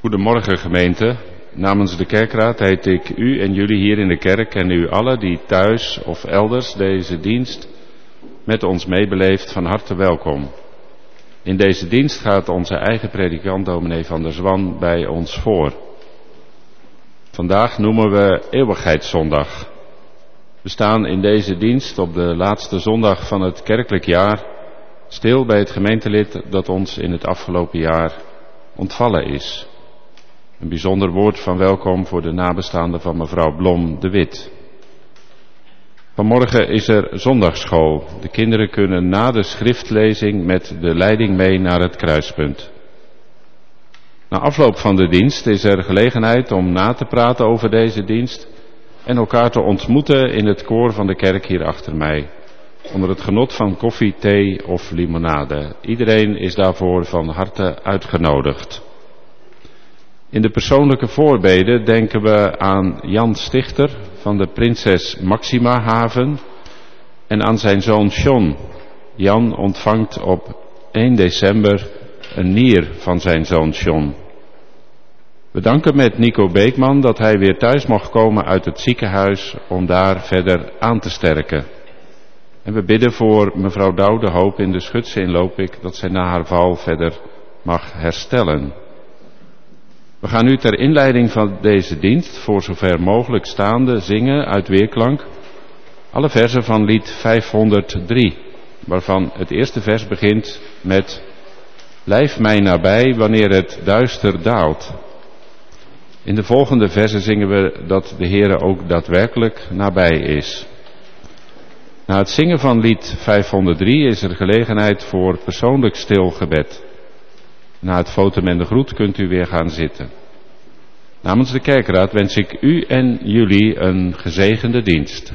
Goedemorgen gemeente. Namens de kerkraad heet ik u en jullie hier in de kerk en u allen die thuis of elders deze dienst met ons meebeleeft van harte welkom. In deze dienst gaat onze eigen predikant dominee van der Zwan bij ons voor. Vandaag noemen we Eeuwigheidszondag. We staan in deze dienst op de laatste zondag van het kerkelijk jaar stil bij het gemeentelid dat ons in het afgelopen jaar ontvallen is. Een bijzonder woord van welkom voor de nabestaanden van mevrouw Blom de Wit. Vanmorgen is er zondagsschool. De kinderen kunnen na de schriftlezing met de leiding mee naar het kruispunt. Na afloop van de dienst is er gelegenheid om na te praten over deze dienst en elkaar te ontmoeten in het koor van de kerk hier achter mij. Onder het genot van koffie, thee of limonade. Iedereen is daarvoor van harte uitgenodigd. In de persoonlijke voorbeden denken we aan Jan Stichter van de Prinses Maxima Haven en aan zijn zoon John. Jan ontvangt op 1 december een nier van zijn zoon John. We danken met Nico Beekman dat hij weer thuis mocht komen uit het ziekenhuis om daar verder aan te sterken. En we bidden voor mevrouw Douw de Hoop in de Schutse in Lopik dat zij na haar val verder mag herstellen. We gaan nu ter inleiding van deze dienst voor zover mogelijk staande zingen uit weerklank alle verzen van lied 503, waarvan het eerste vers begint met Blijf mij nabij wanneer het duister daalt. In de volgende verzen zingen we dat de Heere ook daadwerkelijk nabij is. Na het zingen van lied 503 is er gelegenheid voor persoonlijk stil gebed. Na het fotum en de groet kunt u weer gaan zitten. Namens de kerkraad wens ik u en jullie een gezegende dienst.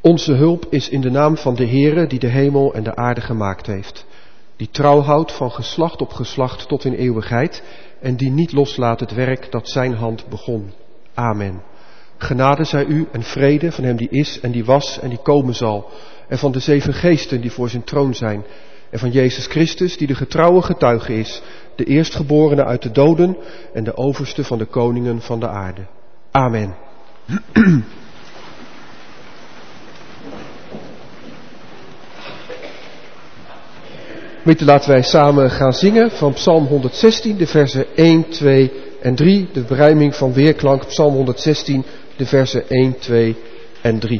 Onze hulp is in de naam van de Heere die de hemel en de aarde gemaakt heeft. Die trouw houdt van geslacht op geslacht tot in eeuwigheid en die niet loslaat het werk dat zijn hand begon. Amen. Genade zij u en vrede van hem die is en die was en die komen zal. En van de 7 geesten die voor zijn troon zijn. En van Jezus Christus die de getrouwe getuige is. De eerstgeborene uit de doden en de overste van de koningen van de aarde. Amen. Gemeente, laten wij samen gaan zingen van Psalm 116, de versen 1, 2 en 3. De berijming van weerklank, Psalm 116, de versen 1, 2 en 3.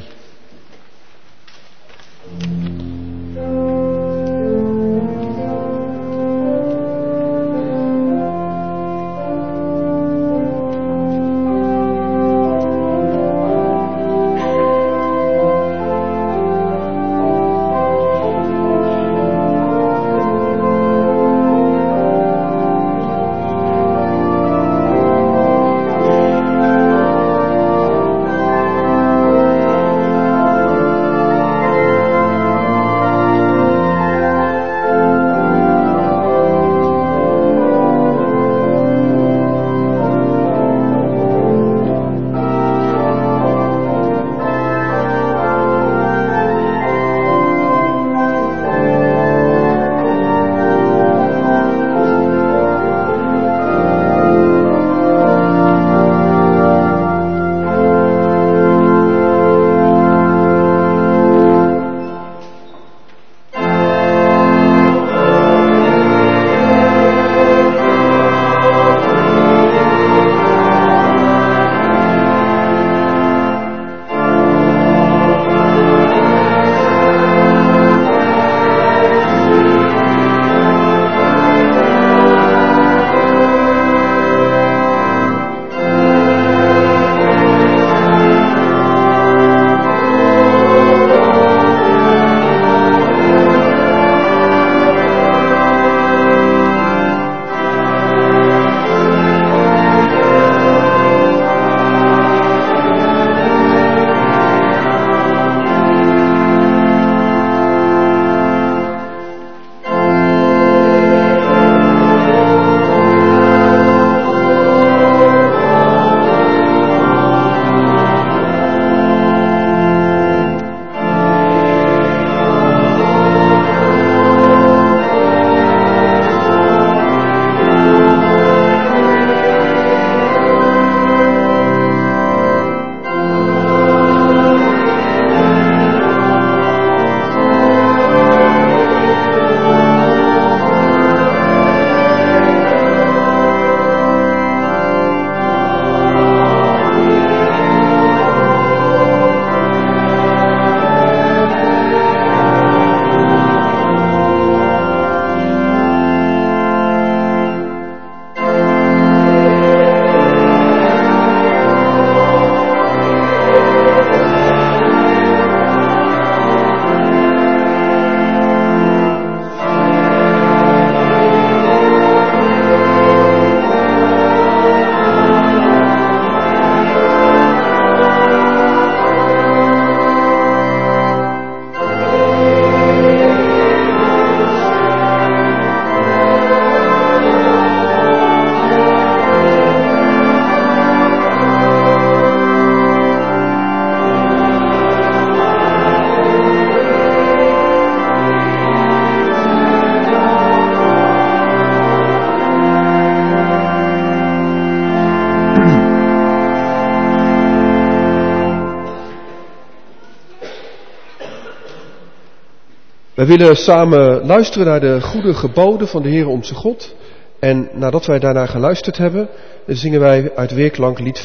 Wij willen samen luisteren naar de goede geboden van de Heer onze God. En nadat wij daarnaar geluisterd hebben, zingen wij uit weerklank lied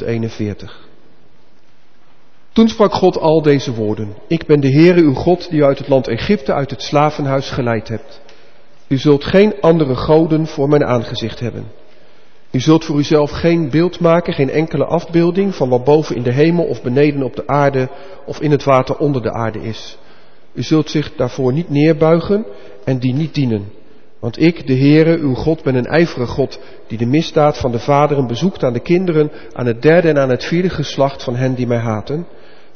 441. Toen sprak God al deze woorden. Ik ben de Heere uw God die u uit het land Egypte, uit het slavenhuis geleid hebt. U zult geen andere goden voor mijn aangezicht hebben. U zult voor uzelf geen beeld maken, geen enkele afbeelding van wat boven in de hemel of beneden op de aarde of in het water onder de aarde is. U zult zich daarvoor niet neerbuigen en die niet dienen. Want ik, de Heere, uw God, ben een ijverige God die de misdaad van de vaderen bezoekt aan de kinderen, aan het derde en aan het vierde geslacht van hen die mij haten.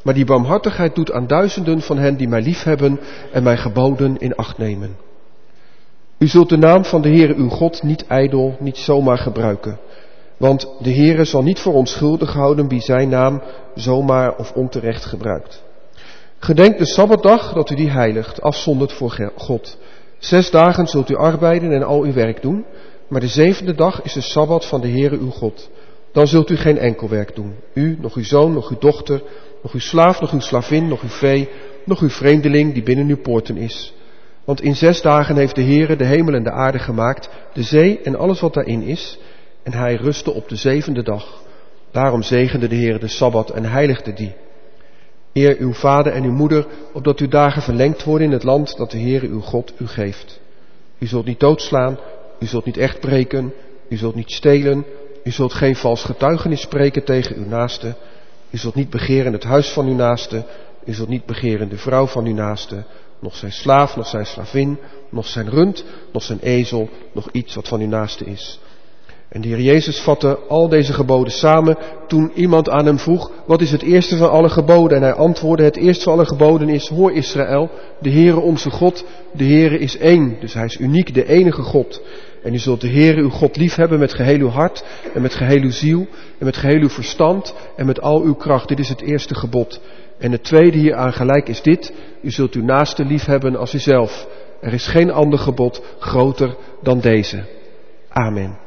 Maar die barmhartigheid doet aan duizenden van hen die mij liefhebben en mijn geboden in acht nemen. U zult de naam van de Heere uw God niet ijdel, niet zomaar gebruiken. Want de Heere zal niet voor onschuldig houden wie zijn naam zomaar of onterecht gebruikt. Gedenk de Sabbatdag dat u die heiligt, afzondert voor God. 6 dagen zult u arbeiden en al uw werk doen, maar de 7e dag is de Sabbat van de Heere uw God. Dan zult u geen enkel werk doen. U, nog uw zoon, nog uw dochter, nog uw slaaf, nog uw slavin, nog uw vee, nog uw vreemdeling die binnen uw poorten is. Want in 6 dagen heeft de Heere de hemel en de aarde gemaakt, de zee en alles wat daarin is, en hij rustte op de 7e dag. Daarom zegende de Heere de Sabbat en heiligde die. Eer uw vader en uw moeder, opdat uw dagen verlengd worden in het land dat de Heere uw God u geeft. U zult niet doodslaan, u zult niet echt breken, u zult niet stelen, u zult geen vals getuigenis spreken tegen uw naaste, u zult niet begeren het huis van uw naaste, u zult niet begeren de vrouw van uw naaste, nog zijn slaaf, nog zijn slavin, nog zijn rund, nog zijn ezel, nog iets wat van uw naaste is. En de Heer Jezus vatte al deze geboden samen toen iemand aan hem vroeg, wat is het eerste van alle geboden? En hij antwoordde, het eerste van alle geboden is, hoor Israël, de Heere onze God, de Heere is één. Dus hij is uniek, de enige God. En u zult de Heere uw God liefhebben met geheel uw hart en met geheel uw ziel en met geheel uw verstand en met al uw kracht. Dit is het eerste gebod. En het tweede hieraan gelijk is dit, u zult uw naaste liefhebben als uzelf. Er is geen ander gebod groter dan deze. Amen.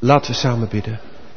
Laten we samen bidden.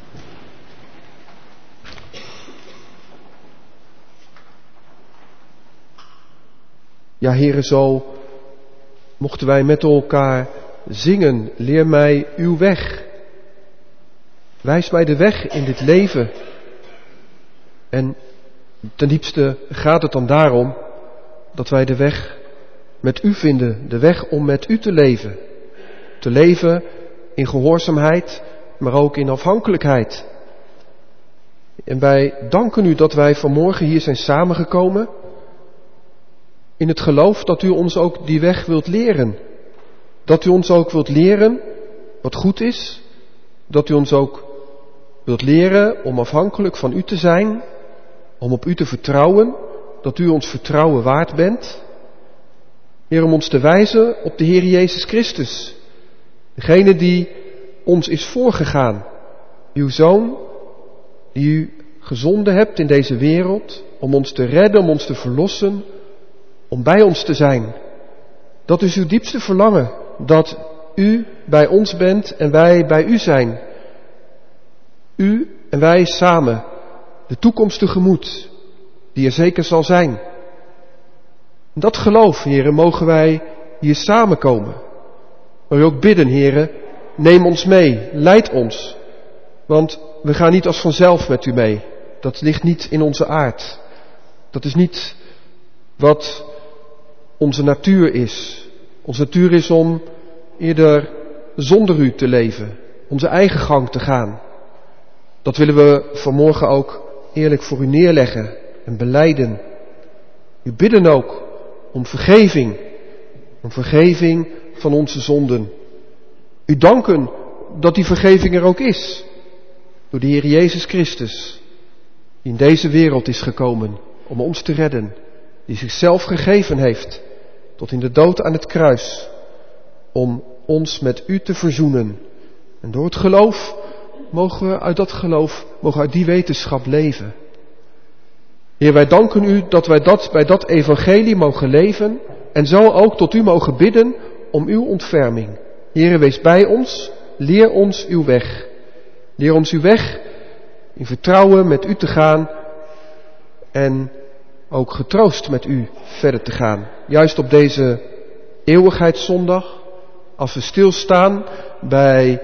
Ja, Heere, zo mochten wij met elkaar zingen. Leer mij uw weg. Wijs mij de weg in dit leven. En ten diepste gaat het dan daarom dat wij de weg met u vinden. De weg om met u te leven. Te leven in gehoorzaamheid, maar ook in afhankelijkheid. En wij danken u dat wij vanmorgen hier zijn samengekomen. In het geloof dat u ons ook die weg wilt leren. Dat u ons ook wilt leren wat goed is. Dat u ons ook wilt leren om afhankelijk van u te zijn. Om op u te vertrouwen. Dat u ons vertrouwen waard bent. Heer, om ons te wijzen op de Heer Jezus Christus. Degene die ons is voorgegaan. Uw Zoon, die u gezonden hebt in deze wereld. Om ons te redden, om ons te verlossen. Om bij ons te zijn. Dat is uw diepste verlangen. Dat u bij ons bent en wij bij u zijn. U en wij samen. De toekomst tegemoet. Die er zeker zal zijn. Dat geloof, heren, mogen wij hier samenkomen. Maar ook bidden, heren, neem ons mee. Leid ons. Want we gaan niet als vanzelf met u mee. Dat ligt niet in onze aard. Dat is niet wat onze natuur is. Onze natuur is om eerder zonder u te leven. Onze eigen gang te gaan. Dat willen we vanmorgen ook eerlijk voor u neerleggen en belijden. U bidden ook om vergeving. Om vergeving van onze zonden. U danken dat die vergeving er ook is. Door de Heer Jezus Christus. Die in deze wereld is gekomen om ons te redden. Die zichzelf gegeven heeft. Tot in de dood aan het kruis. Om ons met u te verzoenen. En door het geloof mogen we uit die wetenschap leven. Heer, wij danken u dat wij bij dat evangelie mogen leven. En zo ook tot u mogen bidden om uw ontferming. Heer, wees bij ons. Leer ons uw weg. Leer ons uw weg in vertrouwen met u te gaan. En ook getroost met u verder te gaan. Juist op deze eeuwigheidszondag. Als we stilstaan bij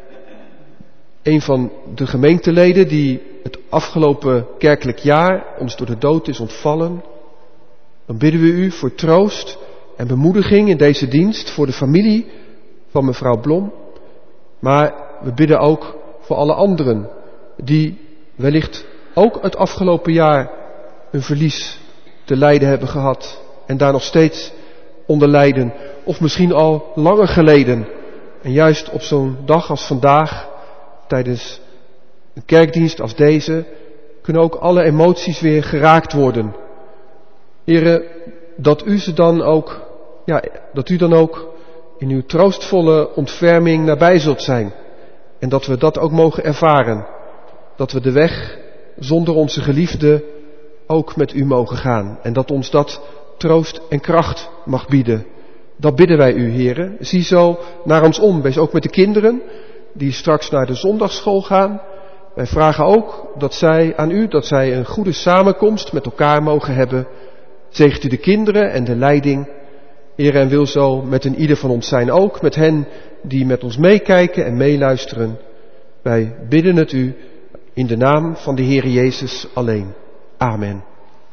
een van de gemeenteleden die het afgelopen kerkelijk jaar ons door de dood is ontvallen. Dan bidden we u voor troost en bemoediging in deze dienst voor de familie van mevrouw Blom. Maar we bidden ook voor alle anderen die wellicht ook het afgelopen jaar een verlies te lijden hebben gehad. En daar nog steeds onder lijden. Of misschien al langer geleden. En juist op zo'n dag als vandaag, tijdens een kerkdienst als deze, kunnen ook alle emoties weer geraakt worden. Heren, dat u dan ook in uw troostvolle ontferming nabij zult zijn. En dat we dat ook mogen ervaren. Dat we de weg zonder onze geliefde ook met u mogen gaan. En dat ons dat troost en kracht mag bieden. Dat bidden wij u, heren. Zie zo naar ons om. Wees ook met de kinderen die straks naar de zondagsschool gaan. Wij vragen ook dat zij een goede samenkomst met elkaar mogen hebben. Zegent u de kinderen en de leiding. Heer, en wil zo met een ieder van ons zijn ook. Met hen die met ons meekijken en meeluisteren. Wij bidden het u in de naam van de Heer Jezus alleen. Amen.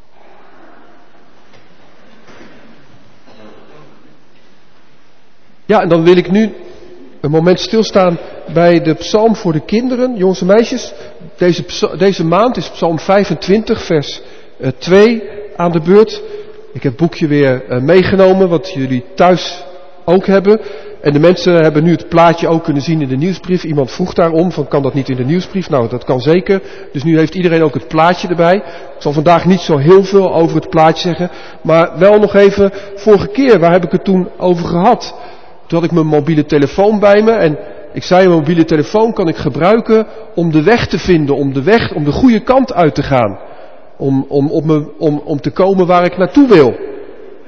Ja, en dan wil ik nu een moment stilstaan bij de psalm voor de kinderen. Jongens en meisjes, deze maand is psalm 25 vers 2 aan de beurt. Ik heb het boekje weer meegenomen, wat jullie thuis ook hebben. En de mensen hebben nu het plaatje ook kunnen zien in de nieuwsbrief. Iemand vroeg daarom, kan dat niet in de nieuwsbrief? Nou, dat kan zeker. Dus nu heeft iedereen ook het plaatje erbij. Ik zal vandaag niet zo heel veel over het plaatje zeggen. Maar wel nog even, vorige keer, waar heb ik het toen over gehad? Toen had ik mijn mobiele telefoon bij me en ik zei, een mobiele telefoon kan ik gebruiken om de weg te vinden, om de goede kant uit te gaan. Om te komen waar ik naartoe wil.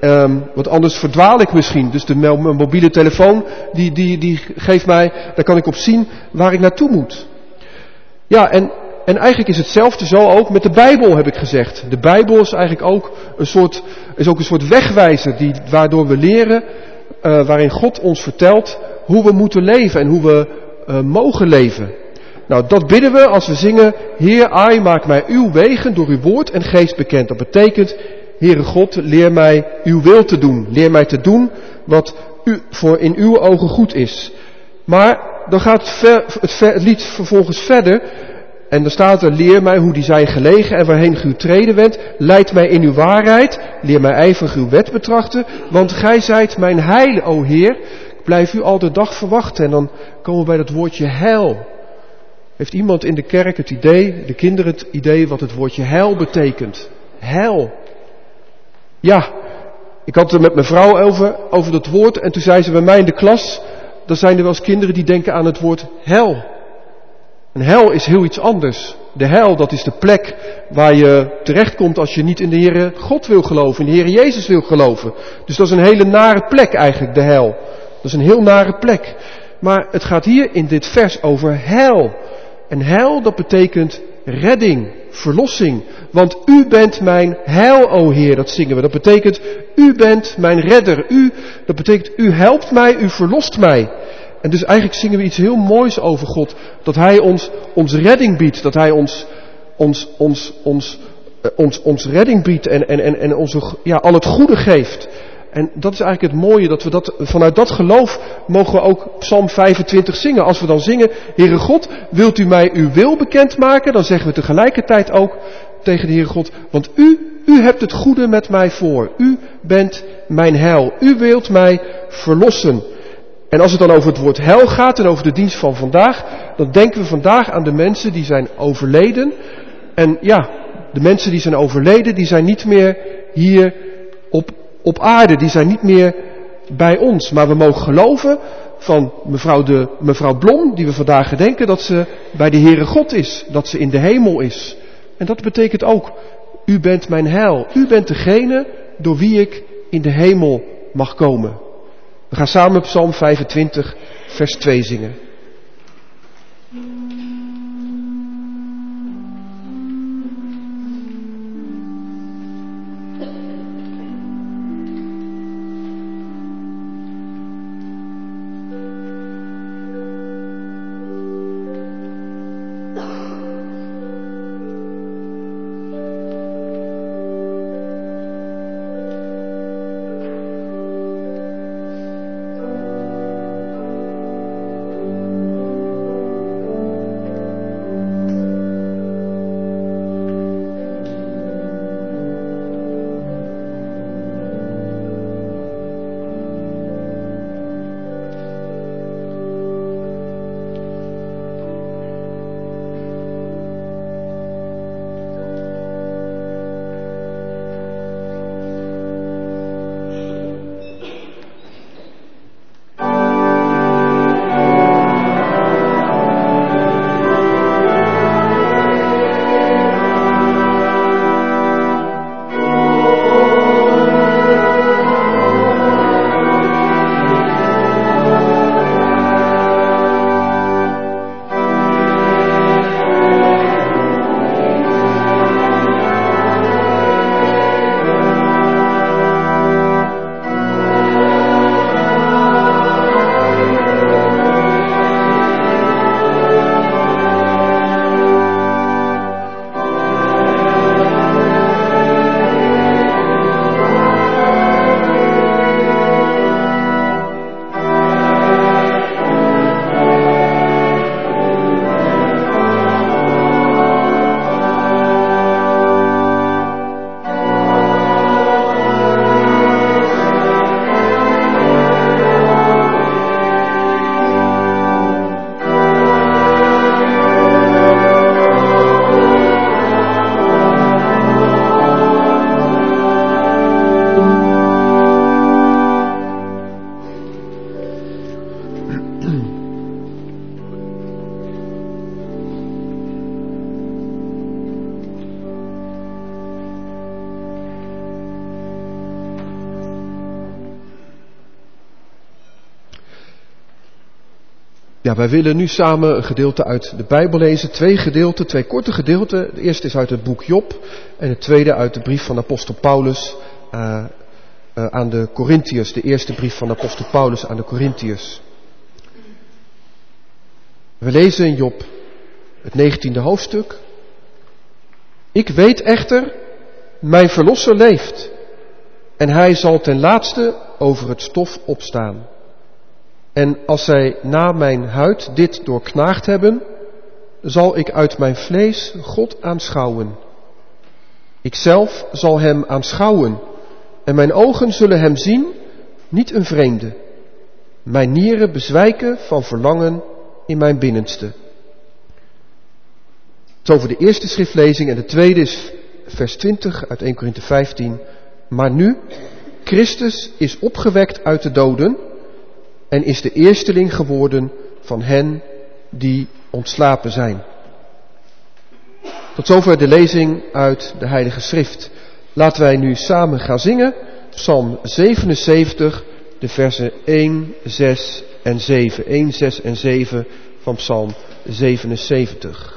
Want anders verdwaal ik misschien. Dus mijn mobiele telefoon, die geeft mij, daar kan ik op zien waar ik naartoe moet. Ja, en eigenlijk is hetzelfde zo ook met de Bijbel, heb ik gezegd. De Bijbel is eigenlijk ook een soort wegwijzer, waardoor we leren, waarin God ons vertelt hoe we moeten leven en hoe we mogen leven. Nou, dat bidden we als we zingen, Heer, ai, maak mij uw wegen door uw woord en geest bekend. Dat betekent, Heere God, leer mij uw wil te doen. Leer mij te doen wat voor in uw ogen goed is. Maar dan gaat het lied vervolgens verder. En dan staat er, leer mij hoe die zijn gelegen en waarheen ge uw treden wendt. Leid mij in uw waarheid. Leer mij ijverig uw wet betrachten. Want gij zijt mijn heil, o Heer. Ik blijf u al de dag verwachten. En dan komen we bij dat woordje heil. Heeft iemand in de kerk het idee, de kinderen het idee wat het woordje heil betekent? Heil. Ja, ik had het er met mijn vrouw over dat woord en toen zei ze bij mij in de klas, dan zijn er wel eens kinderen die denken aan het woord hel. En hel is heel iets anders. De hel, dat is de plek waar je terechtkomt als je niet in de Heere God wil geloven, in de Heere Jezus wil geloven. Dus dat is een hele nare plek eigenlijk, de hel. Dat is een heel nare plek. Maar het gaat hier in dit vers over heil. En heil, dat betekent redding, verlossing. Want u bent mijn heil, o Heer, dat zingen we. Dat betekent, u bent mijn redder. Dat betekent, u helpt mij, u verlost mij. En dus eigenlijk zingen we iets heel moois over God. Dat Hij ons redding biedt. Dat Hij ons redding biedt en al het goede geeft. En dat is eigenlijk het mooie, dat we vanuit dat geloof mogen we ook Psalm 25 zingen. Als we dan zingen, Heere God, wilt u mij uw wil bekendmaken? Dan zeggen we tegelijkertijd ook tegen de Heere God, want u hebt het goede met mij voor. U bent mijn heil. U wilt mij verlossen. En als het dan over het woord heil gaat en over de dienst van vandaag, dan denken we vandaag aan de mensen die zijn overleden. En ja, de mensen die zijn overleden, die zijn niet meer hier op aarde, die zijn niet meer bij ons. Maar we mogen geloven van mevrouw Blom, die we vandaag gedenken, dat ze bij de Heere God is. Dat ze in de hemel is. En dat betekent ook, u bent mijn heil. U bent degene door wie ik in de hemel mag komen. We gaan samen Psalm 25, vers 2 zingen. Ja, wij willen nu samen een gedeelte uit de Bijbel lezen. Twee korte gedeelten. Het eerste is uit het boek Job en het tweede uit de brief van apostel Paulus aan de Korintiërs. De eerste brief van apostel Paulus aan de Korintiërs. We lezen in Job het 19e hoofdstuk. Ik weet echter, mijn verlosser leeft en hij zal ten laatste over het stof opstaan. En als zij na mijn huid dit doorknaagd hebben, zal ik uit mijn vlees God aanschouwen. Ikzelf zal hem aanschouwen en mijn ogen zullen hem zien, niet een vreemde. Mijn nieren bezwijken van verlangen in mijn binnenste. Het is over de eerste schriftlezing en de tweede is vers 20 uit 1 Korinthe 15. Maar nu, Christus is opgewekt uit de doden en is de eersteling geworden van hen die ontslapen zijn. Tot zover de lezing uit de Heilige Schrift. Laten wij nu samen gaan zingen. Psalm 77, de versen 1, 6 en 7. 1, 6 en 7 van Psalm 77.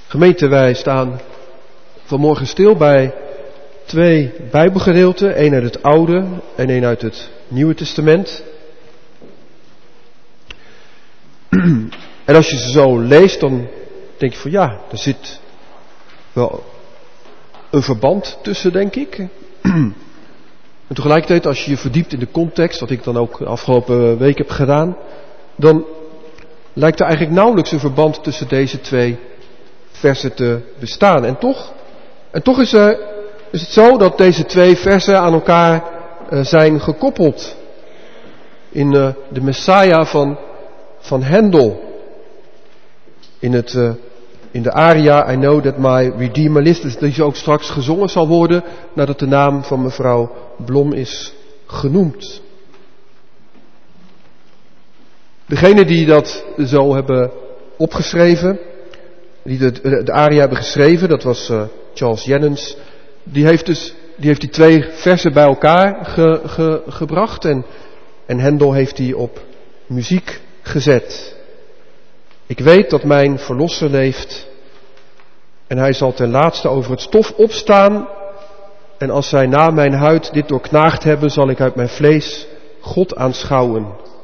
Gemeente, wij staan vanmorgen stil bij 2 Bijbelgedeelten. 1 uit het Oude en 1 uit het Nieuwe Testament. En als je ze zo leest, dan denk je van ja, er zit wel een verband tussen, denk ik. En tegelijkertijd, als je je verdiept in de context, wat ik dan ook de afgelopen week heb gedaan, dan lijkt er eigenlijk nauwelijks een verband tussen deze 2 versen te bestaan. En toch is het zo dat deze 2 versen aan elkaar zijn gekoppeld. In de Messiah van Handel. In de aria I Know That My Redeemer Lives, die ook straks gezongen zal worden nadat de naam van mevrouw Blom is genoemd. Degene die dat zo hebben opgeschreven, die de aria hebben geschreven, dat was Charles Jennens, die heeft die 2 versen bij elkaar gebracht en Handel heeft die op muziek gezet. Ik weet dat mijn verlosser leeft en hij zal ten laatste over het stof opstaan en als zij na mijn huid dit doorknaagd hebben, zal ik uit mijn vlees God aanschouwen.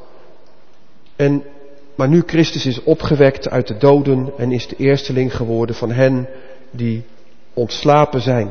Maar nu Christus is opgewekt uit de doden en is de eersteling geworden van hen die ontslapen zijn.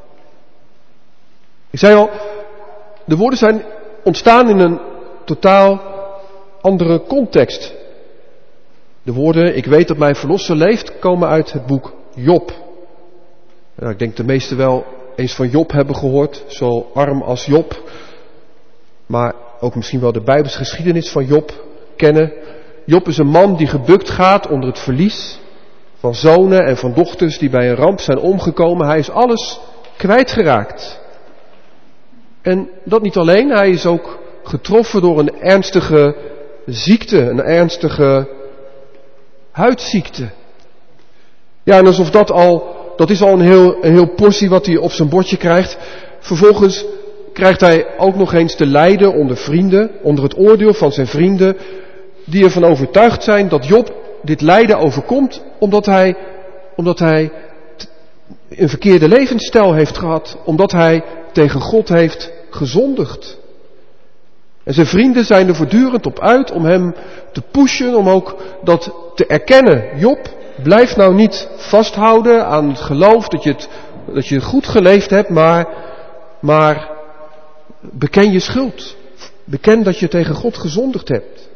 Ik zei al, de woorden zijn ontstaan in een totaal andere context. De woorden, ik weet dat mijn verlosser leeft, komen uit het boek Job. Nou, ik denk de meesten wel eens van Job hebben gehoord, zo arm als Job. Maar ook misschien wel de Bijbelse geschiedenis van Job kennen. Job is een man die gebukt gaat onder het verlies van zonen en van dochters die bij een ramp zijn omgekomen. Hij is alles kwijtgeraakt. En dat niet alleen, hij is ook getroffen door een ernstige ziekte, een ernstige huidziekte. Ja, en alsof dat is al een heel portie wat hij op zijn bordje krijgt. Vervolgens krijgt hij ook nog eens te lijden onder vrienden, onder het oordeel van zijn vrienden, die ervan overtuigd zijn dat Job dit lijden overkomt omdat hij een verkeerde levensstijl heeft gehad, omdat hij tegen God heeft gezondigd. En zijn vrienden zijn er voortdurend op uit om hem te pushen, om ook dat te erkennen. Job, blijf nou niet vasthouden aan het geloof dat je goed geleefd hebt, maar beken je schuld. Beken dat je tegen God gezondigd hebt.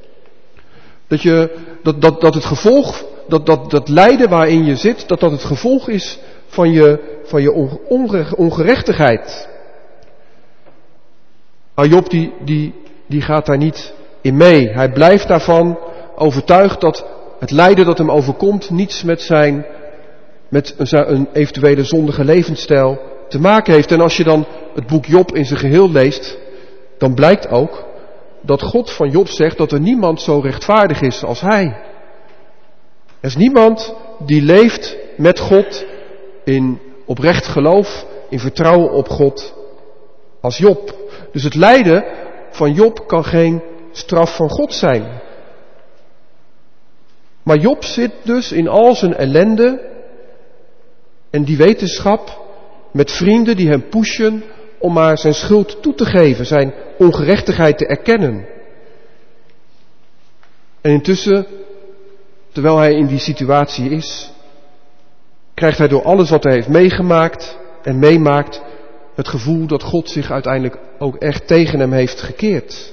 Dat het gevolg, dat lijden waarin je zit, dat het gevolg is van je ongerechtigheid. Maar Job die gaat daar niet in mee. Hij blijft daarvan overtuigd dat het lijden dat hem overkomt niets met een eventuele zondige levensstijl te maken heeft. En als je dan het boek Job in zijn geheel leest, dan blijkt ook dat God van Job zegt dat er niemand zo rechtvaardig is als hij. Er is niemand die leeft met God in oprecht geloof, in vertrouwen op God als Job. Dus het lijden van Job kan geen straf van God zijn. Maar Job zit dus in al zijn ellende en die wetenschap met vrienden die hem pushen om maar zijn schuld toe te geven, zijn ongerechtigheid te erkennen. En intussen, terwijl hij in die situatie is, krijgt hij door alles wat hij heeft meegemaakt en meemaakt het gevoel dat God zich uiteindelijk ook echt tegen hem heeft gekeerd.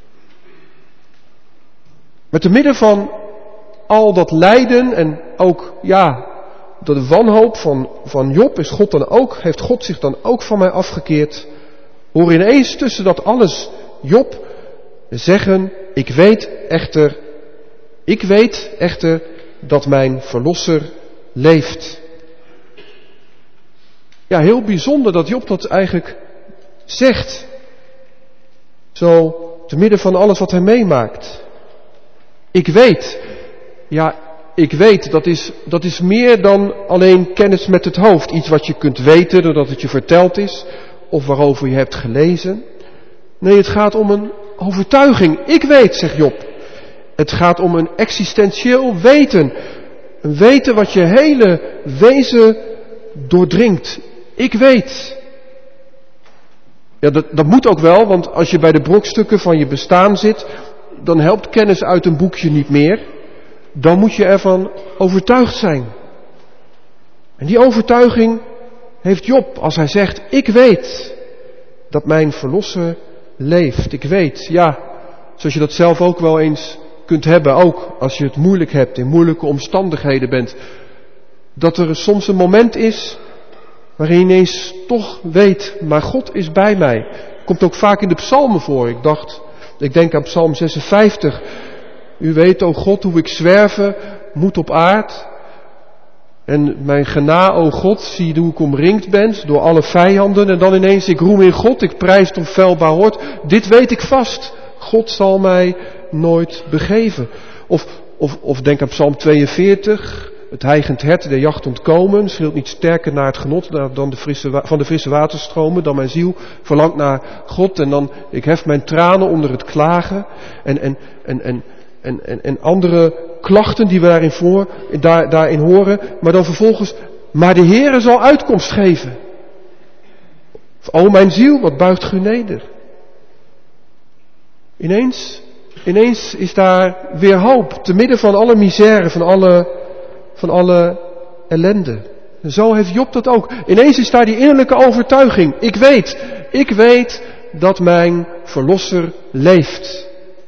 Met te midden van al dat lijden en ook, de wanhoop van Job heeft God zich dan ook van mij afgekeerd. Hoor ineens tussen dat alles Job zeggen, ik weet echter dat mijn verlosser leeft. Ja, heel bijzonder dat Job dat eigenlijk zegt. Zo te midden van alles wat hij meemaakt. Ik weet, dat is meer dan alleen kennis met het hoofd. Iets wat je kunt weten doordat het je verteld is of waarover je hebt gelezen. Nee, het gaat om een overtuiging. Ik weet, zegt Job. Het gaat om een existentieel weten. Een weten wat je hele wezen doordringt. Ik weet. Ja, dat moet ook wel, want als je bij de brokstukken van je bestaan zit, dan helpt kennis uit een boekje niet meer. Dan moet je ervan overtuigd zijn. En die overtuiging heeft Job als hij zegt, ik weet dat mijn verlosser leeft. Ik weet, ja, zoals je dat zelf ook wel eens kunt hebben, ook als je het moeilijk hebt, in moeilijke omstandigheden bent. Dat er soms een moment is waarin je ineens toch weet, maar God is bij mij. Komt ook vaak in de psalmen voor. Ik denk aan psalm 56. U weet, o God, hoe ik zwerven moet op aard. En mijn gena, o God, zie hoe ik omringd ben door alle vijanden. En dan ineens, ik roem in God, ik prijs tot onfeilbaar hoort. Dit weet ik vast. God zal mij nooit begeven. Of denk aan psalm 42. Het hijgend hert der jacht ontkomen, schreeuwt niet sterker naar het genot dan van de frisse waterstromen, dan mijn ziel verlangt naar God. En dan, ik hef mijn tranen onder het klagen. En andere klachten die we daarin horen. Maar dan vervolgens, maar de Heere zal uitkomst geven. O mijn ziel, wat buigt u neder. Ineens is daar weer hoop, te midden van alle misère, van alle ellende. En zo heeft Job dat ook. Ineens is daar die innerlijke overtuiging. Ik weet dat mijn verlosser leeft.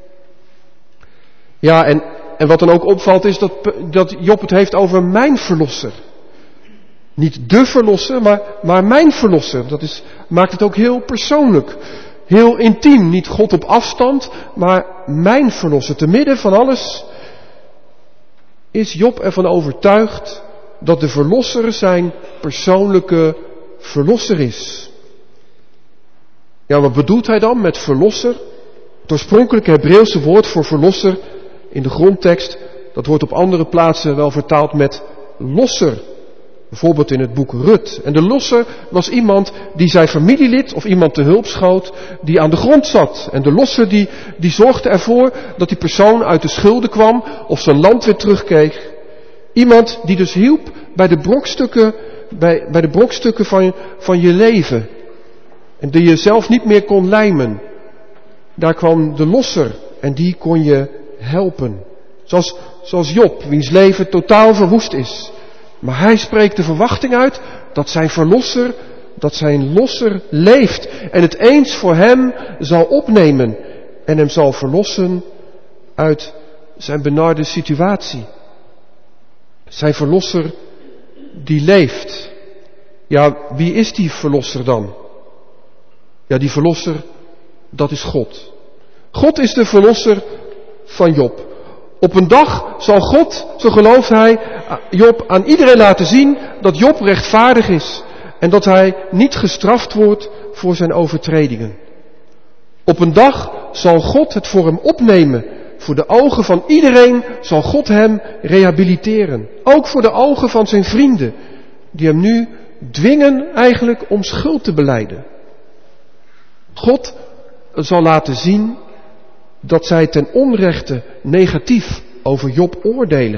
Ja, en wat dan ook opvalt is dat Job het heeft over mijn verlosser. Niet de verlosser, maar mijn verlosser. Maakt het ook heel persoonlijk. Heel intiem. Niet God op afstand, maar mijn verlosser. Te midden van alles is Job ervan overtuigd dat de verlosser zijn persoonlijke verlosser is. Ja, wat bedoelt hij dan met verlosser? Het oorspronkelijke Hebreeuwse woord voor verlosser in de grondtekst, dat wordt op andere plaatsen wel vertaald met losser. Bijvoorbeeld in het boek Rut. En de losser was iemand die zijn familielid of iemand te hulp schoot die aan de grond zat. En de losser die zorgde ervoor dat die persoon uit de schulden kwam of zijn land weer terugkreeg. Iemand die dus hielp bij de brokstukken van je leven. En die je zelf niet meer kon lijmen. Daar kwam de losser en die kon je helpen. Zoals Job, wiens leven totaal verwoest is. Maar hij spreekt de verwachting uit dat zijn losser leeft. En het eens voor hem zal opnemen. En hem zal verlossen uit zijn benarde situatie. Zijn verlosser die leeft. Ja, wie is die verlosser dan? Ja, die verlosser, dat is God. God is de verlosser van Job. Op een dag zal God, zo gelooft hij, Job aan iedereen laten zien dat Job rechtvaardig is. En dat hij niet gestraft wordt voor zijn overtredingen. Op een dag zal God het voor hem opnemen. Voor de ogen van iedereen zal God hem rehabiliteren. Ook voor de ogen van zijn vrienden. Die hem nu dwingen eigenlijk om schuld te belijden. God zal laten zien dat zij ten onrechte negatief over Job oordelen.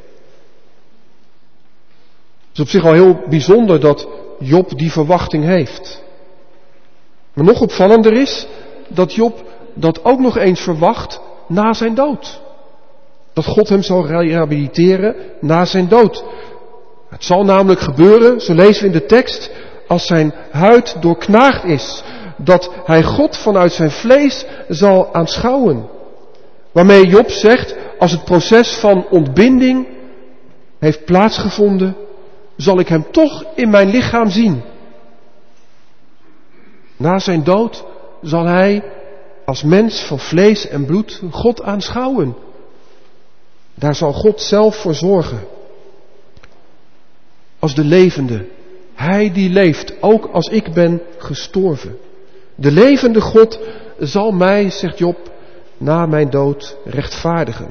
Het is op zich al heel bijzonder dat Job die verwachting heeft. Maar nog opvallender is dat Job dat ook nog eens verwacht na zijn dood. Dat God hem zal rehabiliteren na zijn dood. Het zal namelijk gebeuren, zo lezen we in de tekst, als zijn huid doorknaagd is. Dat hij God vanuit zijn vlees zal aanschouwen. Waarmee Job zegt, als het proces van ontbinding heeft plaatsgevonden, zal ik hem toch in mijn lichaam zien. Na zijn dood zal hij als mens van vlees en bloed God aanschouwen. Daar zal God zelf voor zorgen. Als de levende, hij die leeft, ook als ik ben gestorven. De levende God zal mij, zegt Job, na mijn dood rechtvaardigen.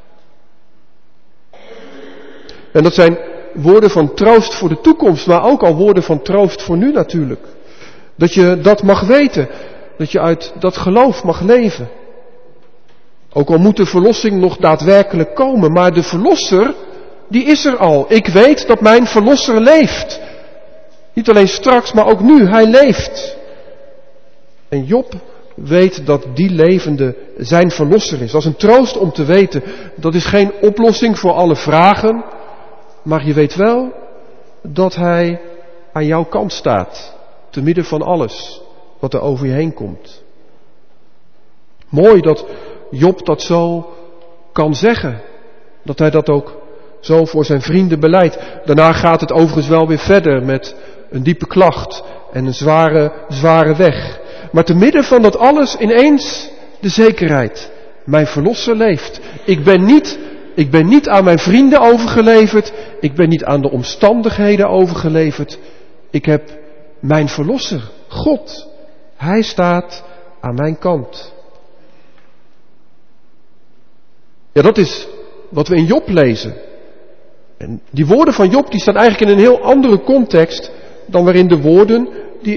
En dat zijn woorden van troost voor de toekomst, maar ook al woorden van troost voor nu natuurlijk. Dat je dat mag weten, dat je uit dat geloof mag leven. Ook al moet de verlossing nog daadwerkelijk komen, maar de verlosser die is er al. Ik weet dat mijn verlosser leeft. Niet alleen straks, maar ook nu. Hij leeft. En Job weet dat die levende zijn verlosser is. Dat is een troost om te weten. Dat is geen oplossing voor alle vragen. Maar je weet wel dat hij aan jouw kant staat. Te midden van alles wat er over je heen komt. Mooi dat Job dat zo kan zeggen. Dat hij dat ook zo voor zijn vrienden beleidt. Daarna gaat het overigens wel weer verder met een diepe klacht en een zware weg. Maar te midden van dat alles ineens de zekerheid. Mijn verlosser leeft. Ik ben niet aan mijn vrienden overgeleverd. Ik ben niet aan de omstandigheden overgeleverd. Ik heb mijn verlosser, God. Hij staat aan mijn kant. Ja, dat is wat we in Job lezen. En die woorden van Job die staan eigenlijk in een heel andere context dan waarin de woorden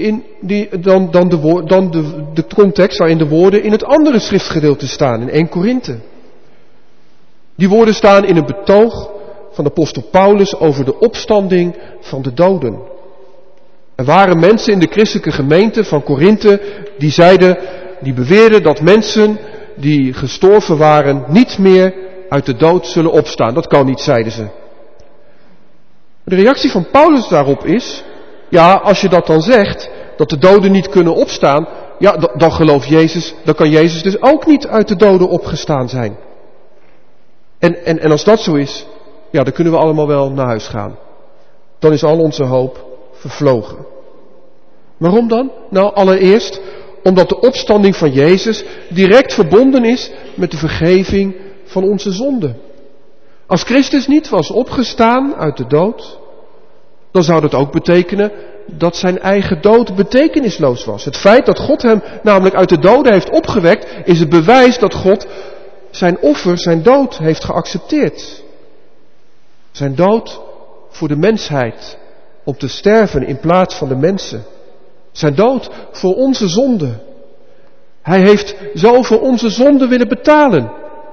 de context waarin de woorden in het andere schriftgedeelte staan, in 1 Korinthe. Die woorden staan in een betoog van de apostel Paulus over de opstanding van de doden. Er waren mensen in de christelijke gemeente van Korinthe die beweerden dat mensen die gestorven waren niet meer uit de dood zullen opstaan. Dat kan niet, zeiden ze. De reactie van Paulus daarop is, ja, als je dat dan zegt, dat de doden niet kunnen opstaan, ja, dan kan Jezus dus ook niet uit de doden opgestaan zijn. En als dat zo is, ja, dan kunnen we allemaal wel naar huis gaan. Dan is al onze hoop vervlogen. Waarom dan? Nou, allereerst omdat de opstanding van Jezus direct verbonden is met de vergeving van onze zonden. Als Christus niet was opgestaan uit de dood, dan zou dat ook betekenen dat zijn eigen dood betekenisloos was. Het feit dat God hem namelijk uit de doden heeft opgewekt, is het bewijs dat God zijn offer, zijn dood heeft geaccepteerd. Zijn dood voor de mensheid, om te sterven in plaats van de mensen. Zijn dood voor onze zonde. Hij heeft zo voor onze zonde willen betalen.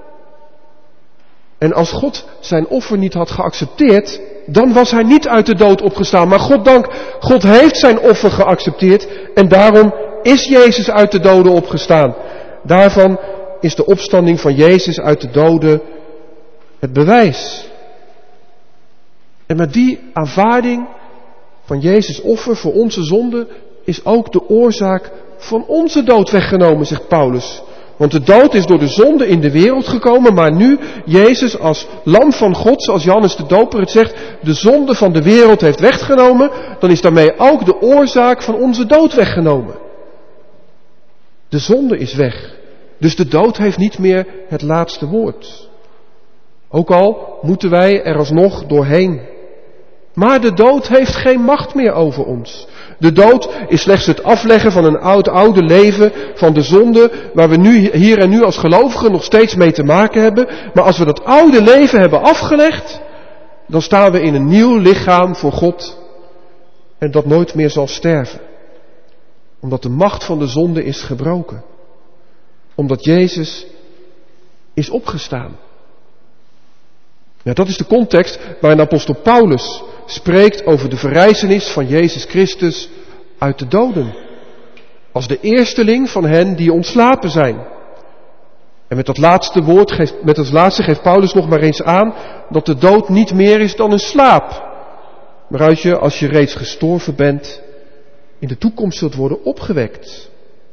En als God zijn offer niet had geaccepteerd, dan was hij niet uit de dood opgestaan. Maar goddank, God heeft zijn offer geaccepteerd en daarom is Jezus uit de doden opgestaan. Daarvan is de opstanding van Jezus uit de doden het bewijs. En met die aanvaarding van Jezus' offer voor onze zonde is ook de oorzaak van onze dood weggenomen, zegt Paulus. Want de dood is door de zonde in de wereld gekomen, maar nu Jezus als lam van God, zoals Johannes de Doper het zegt, de zonde van de wereld heeft weggenomen, dan is daarmee ook de oorzaak van onze dood weggenomen. De zonde is weg. Dus de dood heeft niet meer het laatste woord. Ook al moeten wij er alsnog doorheen. Maar de dood heeft geen macht meer over ons. De dood is slechts het afleggen van een oude leven van de zonde, waar we nu, hier en nu als gelovigen nog steeds mee te maken hebben. Maar als we dat oude leven hebben afgelegd, dan staan we in een nieuw lichaam voor God en dat nooit meer zal sterven. Omdat de macht van de zonde is gebroken. Omdat Jezus is opgestaan. Ja, dat is de context waarin apostel Paulus spreekt over de verrijzenis van Jezus Christus uit de doden. Als de eersteling van hen die ontslapen zijn. En met dat laatste geeft Paulus nog maar eens aan dat de dood niet meer is dan een slaap. Waaruit je, als je reeds gestorven bent, in de toekomst zult worden opgewekt.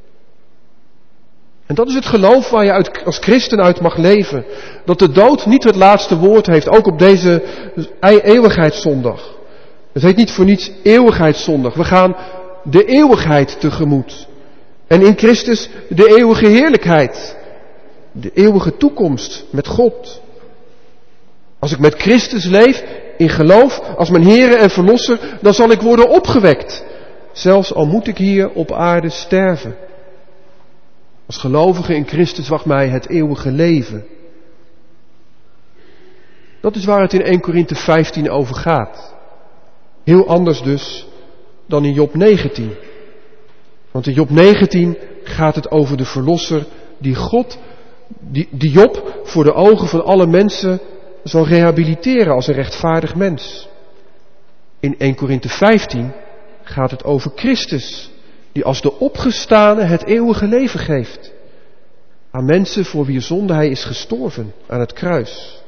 En dat is het geloof waar je als christen uit mag leven. Dat de dood niet het laatste woord heeft, ook op deze eeuwigheidszondag. Het heet niet voor niets eeuwigheidszondag. We gaan de eeuwigheid tegemoet. En in Christus de eeuwige heerlijkheid. De eeuwige toekomst met God. Als ik met Christus leef, in geloof, als mijn Heere en Verlosser, dan zal ik worden opgewekt. Zelfs al moet ik hier op aarde sterven. Als gelovige in Christus wacht mij het eeuwige leven. Dat is waar het in 1 Korinthe 15 over gaat. Heel anders dus dan in Job 19. Want in Job 19 gaat het over de Verlosser die Job voor de ogen van alle mensen zal rehabiliteren als een rechtvaardig mens. In 1 Korinthe 15 gaat het over Christus, die als de opgestane het eeuwige leven geeft aan mensen voor wie zonde hij is gestorven aan het kruis.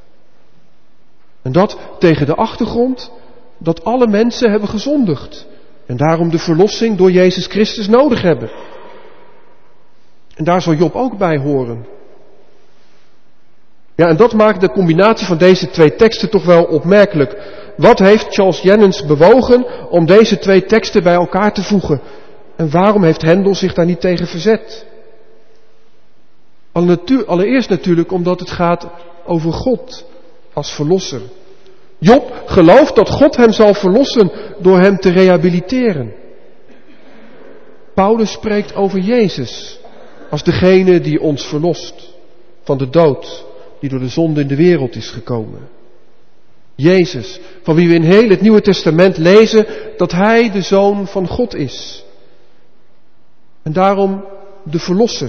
En dat tegen de achtergrond dat alle mensen hebben gezondigd en daarom de verlossing door Jezus Christus nodig hebben. En daar zal Job ook bij horen. Ja, en dat maakt de combinatie van deze twee teksten toch wel opmerkelijk. Wat heeft Charles Jennens bewogen om deze twee teksten bij elkaar te voegen? En waarom heeft Hendel zich daar niet tegen verzet? Allereerst natuurlijk omdat het gaat over God als verlosser. Job gelooft dat God hem zal verlossen door hem te rehabiliteren. Paulus spreekt over Jezus als degene die ons verlost van de dood die door de zonde in de wereld is gekomen. Jezus, van wie we in heel het Nieuwe Testament lezen dat hij de Zoon van God is. En daarom de verlosser.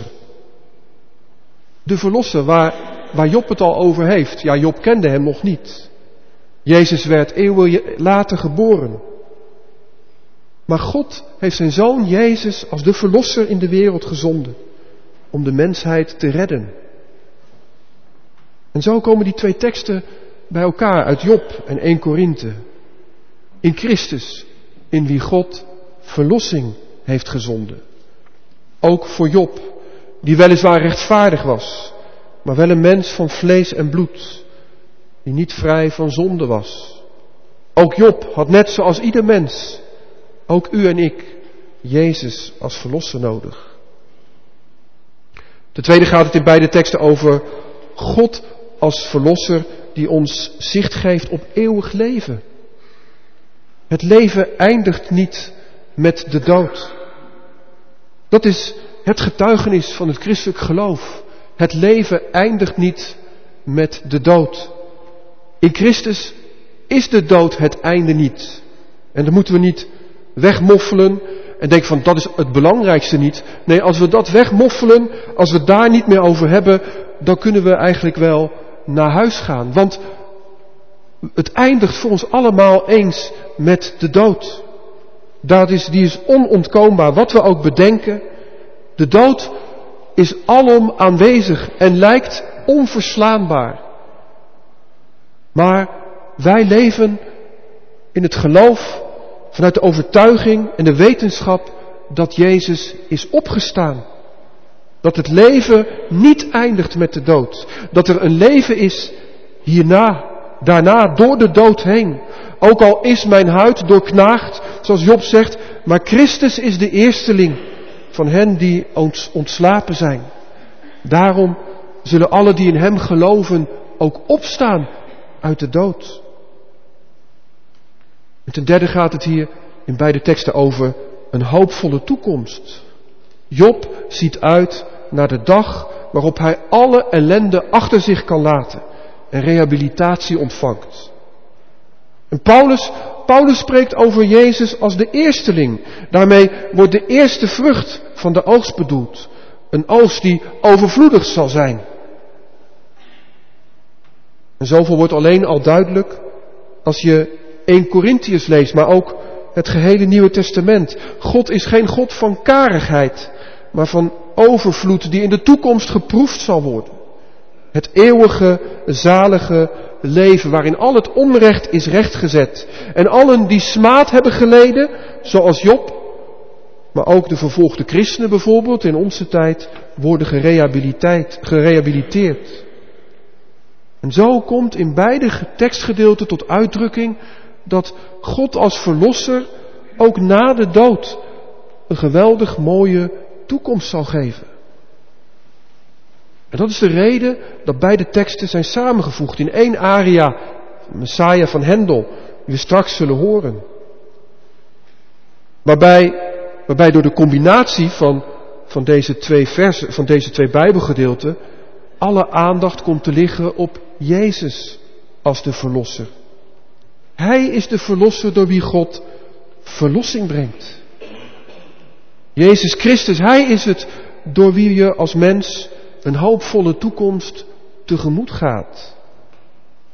De verlosser waar Job het al over heeft. Ja, Job kende hem nog niet. Jezus werd eeuwen later geboren. Maar God heeft zijn Zoon Jezus als de verlosser in de wereld gezonden. Om de mensheid te redden. En zo komen die twee teksten bij elkaar uit Job en 1 Korinthe. In Christus, in wie God verlossing heeft gezonden. Ook voor Job, die weliswaar rechtvaardig was, maar wel een mens van vlees en bloed, die niet vrij van zonde was. Ook Job had net zoals ieder mens, ook u en ik, Jezus als verlosser nodig. Ten tweede gaat het in beide teksten over God als verlosser die ons zicht geeft op eeuwig leven. Het leven eindigt niet met de dood. Dat is het getuigenis van het christelijk geloof. Het leven eindigt niet met de dood. In Christus is de dood het einde niet. En dat moeten we niet wegmoffelen en denken van dat is het belangrijkste niet. Nee, als we dat wegmoffelen, als we het daar niet meer over hebben, dan kunnen we eigenlijk wel naar huis gaan. Want het eindigt voor ons allemaal eens met de dood. Die is onontkoombaar, wat we ook bedenken. De dood is alom aanwezig en lijkt onverslaanbaar. Maar wij leven in het geloof vanuit de overtuiging en de wetenschap dat Jezus is opgestaan. Dat het leven niet eindigt met de dood. Dat er een leven is hierna, daarna, door de dood heen. Ook al is mijn huid doorknaagd, zoals Job zegt, maar Christus is de eersteling van hen die ontslapen zijn. Daarom zullen alle die in hem geloven ook opstaan uit de dood. En ten derde gaat het hier in beide teksten over een hoopvolle toekomst. Job ziet uit naar de dag waarop hij alle ellende achter zich kan laten en rehabilitatie ontvangt. En Paulus spreekt over Jezus als de eersteling. Daarmee wordt de eerste vrucht van de oogst bedoeld. Een oogst die overvloedig zal zijn. En zoveel wordt alleen al duidelijk als je 1 Korintiërs leest, maar ook het gehele Nieuwe Testament. God is geen God van karigheid, maar van overvloed die in de toekomst geproefd zal worden. Het eeuwige, zalige leven waarin al het onrecht is rechtgezet. En allen die smaad hebben geleden, zoals Job, maar ook de vervolgde christenen bijvoorbeeld in onze tijd, worden gerehabiliteerd. En zo komt in beide tekstgedeelten tot uitdrukking dat God als verlosser ook na de dood een geweldig mooie toekomst zal geven. En dat is de reden dat beide teksten zijn samengevoegd in één aria, Messiah van Hendel, die we straks zullen horen. Waarbij door de combinatie van deze twee versen, van deze twee Bijbelgedeelten, alle aandacht komt te liggen op Jezus als de verlosser. Hij is de verlosser door wie God verlossing brengt. Jezus Christus, Hij is het door wie je als mens een hoopvolle toekomst tegemoet gaat.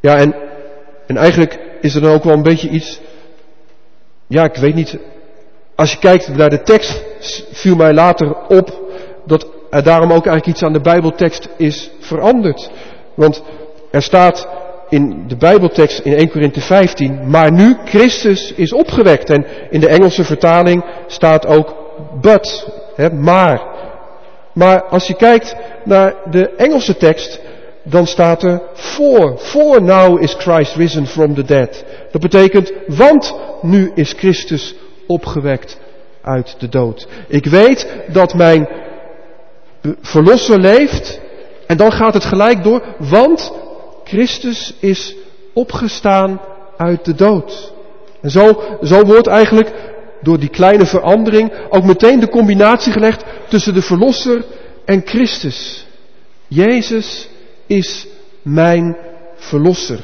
Ja, en eigenlijk is er dan ook wel een beetje iets, ja, ik weet niet. Als je kijkt naar de tekst, viel mij later op dat er daarom ook eigenlijk iets aan de Bijbeltekst is veranderd. Want er staat in de Bijbeltekst in 1 Korinthe 15, maar nu Christus is opgewekt. En in de Engelse vertaling staat ook but, maar. Maar als je kijkt naar de Engelse tekst, dan staat er for now is Christ risen from the dead. Dat betekent, want nu is Christus opgewekt uit de dood. Ik weet dat mijn verlosser leeft. En dan gaat het gelijk door, want Christus is opgestaan uit de dood. En zo wordt eigenlijk door die kleine verandering ook meteen de combinatie gelegd tussen de verlosser en Christus. Jezus is mijn verlosser.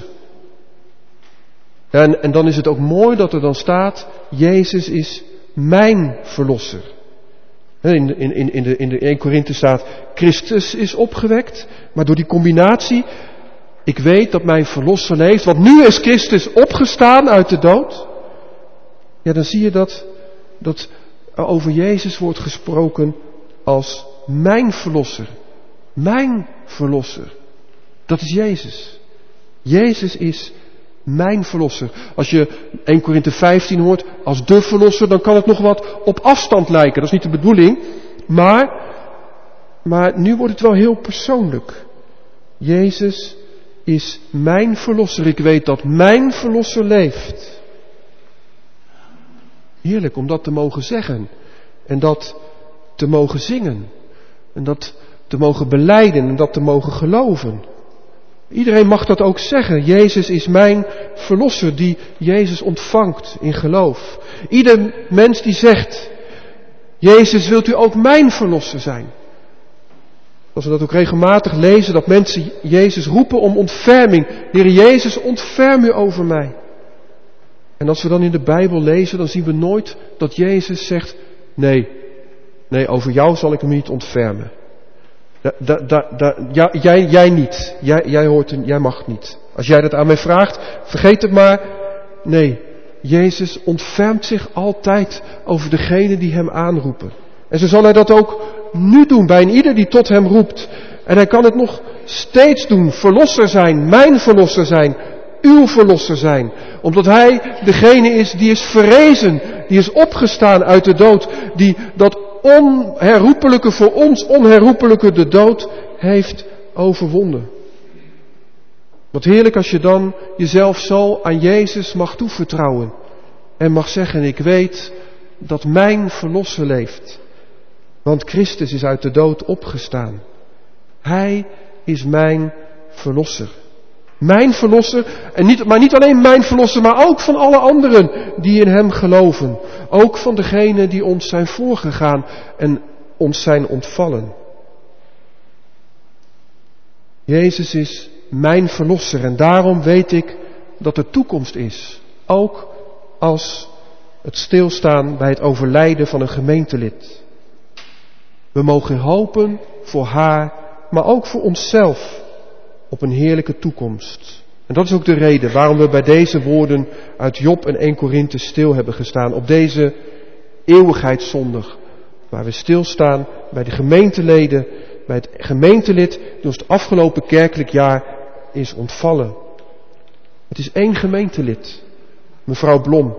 En dan is het ook mooi dat er dan staat, Jezus is mijn verlosser. In de 1 Korinthe staat, Christus is opgewekt. Maar door die combinatie, ik weet dat mijn verlosser leeft, want nu is Christus opgestaan uit de dood. Ja, dan zie je dat er over Jezus wordt gesproken als mijn verlosser. Mijn verlosser. Dat is Jezus. Jezus is mijn verlosser. Als je 1 Korinthe 15 hoort als de verlosser, dan kan het nog wat op afstand lijken. Dat is niet de bedoeling. Maar nu wordt het wel heel persoonlijk. Jezus is mijn verlosser. Ik weet dat mijn verlosser leeft. Heerlijk om dat te mogen zeggen. En dat te mogen zingen. En dat te mogen belijden en dat te mogen geloven. Iedereen mag dat ook zeggen. Jezus is mijn verlosser die Jezus ontvangt in geloof. Ieder mens die zegt, Jezus, wilt u ook mijn verlosser zijn? Als we dat ook regelmatig lezen, dat mensen Jezus roepen om ontferming. Heer Jezus, ontferm u over mij. En als we dan in de Bijbel lezen, dan zien we nooit dat Jezus zegt, nee, over jou zal ik hem niet ontfermen. Jij niet. Jij mag niet. Als jij dat aan mij vraagt, vergeet het maar. Nee, Jezus ontfermt zich altijd over degenen die hem aanroepen. En zo zal hij dat ook nu doen bij een ieder die tot hem roept. En hij kan het nog steeds doen. Verlosser zijn, mijn verlosser zijn, uw verlosser zijn. Omdat hij degene is die is verrezen, die is opgestaan uit de dood, die dat onherroepelijke, voor ons onherroepelijke, de dood heeft overwonnen. Wat heerlijk als je dan jezelf zo aan Jezus mag toevertrouwen. En mag zeggen, ik weet dat mijn verlosser leeft. Want Christus is uit de dood opgestaan. Hij is mijn verlosser. Mijn verlosser, maar niet alleen mijn verlosser, maar ook van alle anderen die in hem geloven. Ook van degenen die ons zijn voorgegaan en ons zijn ontvallen. Jezus is mijn verlosser en daarom weet ik dat er toekomst is. Ook als het stilstaan bij het overlijden van een gemeentelid. We mogen hopen voor haar, maar ook voor onszelf op een heerlijke toekomst. En dat is ook de reden waarom we bij deze woorden uit Job en 1 Korinthe stil hebben gestaan. Op deze eeuwigheidszondag. Waar we stilstaan bij de gemeenteleden, bij het gemeentelid die ons het afgelopen kerkelijk jaar is ontvallen. Het is 1 gemeentelid. Mevrouw Blom.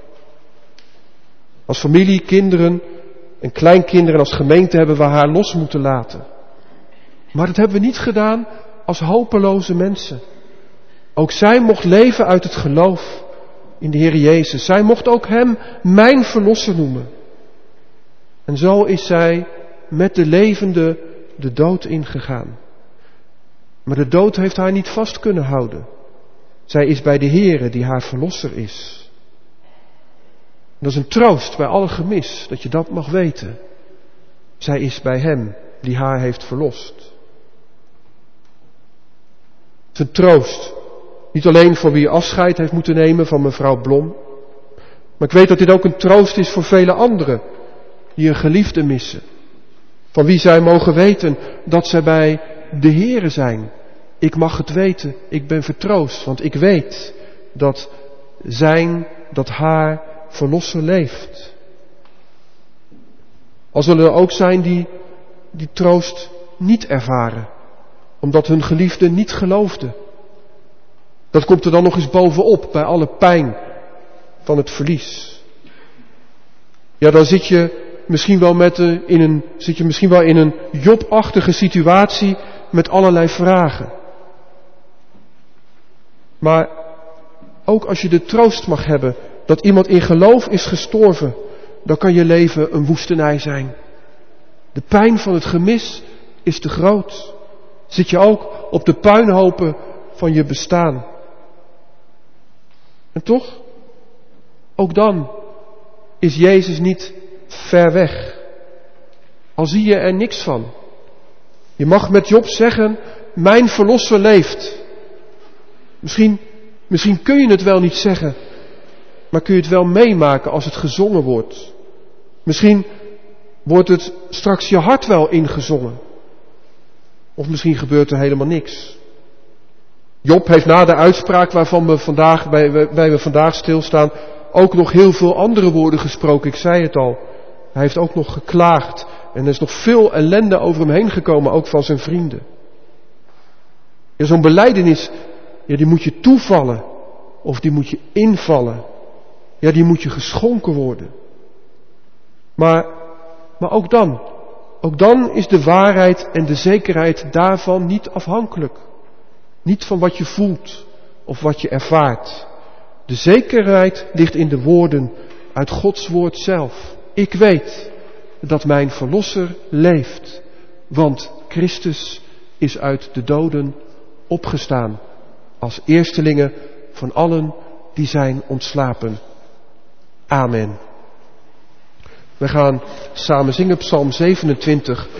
Als familie, kinderen en kleinkinderen als gemeente hebben we haar los moeten laten. Maar dat hebben we niet gedaan als hopeloze mensen. Ook zij mocht leven uit het geloof in de Heer Jezus. Zij mocht ook hem mijn verlosser noemen. En zo is zij met de levende de dood ingegaan. Maar de dood heeft haar niet vast kunnen houden. Zij is bij de Heere die haar verlosser is. En dat is een troost bij alle gemis, dat je dat mag weten. Zij is bij hem die haar heeft verlost. Het is een troost. Niet alleen voor wie afscheid heeft moeten nemen van mevrouw Blom. Maar ik weet dat dit ook een troost is voor vele anderen die een geliefde missen. Van wie zij mogen weten dat zij bij de Heere zijn. ik mag het weten, ik ben vertroost, want ik weet dat haar verlosser leeft. Al zullen er ook zijn die troost niet ervaren, omdat hun geliefde niet geloofde. Dat komt er dan nog eens bovenop bij alle pijn van het verlies. Ja, dan zit je misschien wel in een Job-achtige situatie met allerlei vragen. Maar ook als je de troost mag hebben dat iemand in geloof is gestorven, dan kan je leven een woestenij zijn. De pijn van het gemis is te groot. Zit je ook op de puinhopen van je bestaan. En toch, ook dan is Jezus niet ver weg. Al zie je er niks van. Je mag met Job zeggen, mijn verlosser leeft. Misschien kun je het wel niet zeggen, maar kun je het wel meemaken als het gezongen wordt. Misschien wordt het straks je hart wel ingezongen. Of misschien gebeurt er helemaal niks. Job heeft na de uitspraak waarvan wij vandaag stilstaan ook nog heel veel andere woorden gesproken. Ik zei het al. Hij heeft ook nog geklaagd. En er is nog veel ellende over hem heen gekomen, ook van zijn vrienden. Ja, zo'n belijdenis, ja, die moet je toevallen. Of die moet je invallen. Ja, die moet je geschonken worden. Maar ook dan is de waarheid en de zekerheid daarvan niet afhankelijk. Niet van wat je voelt of wat je ervaart. De zekerheid ligt in de woorden uit Gods woord zelf. Ik weet dat mijn verlosser leeft, want Christus is uit de doden opgestaan als eerstelingen van allen die zijn ontslapen. Amen. We gaan samen zingen Psalm 27.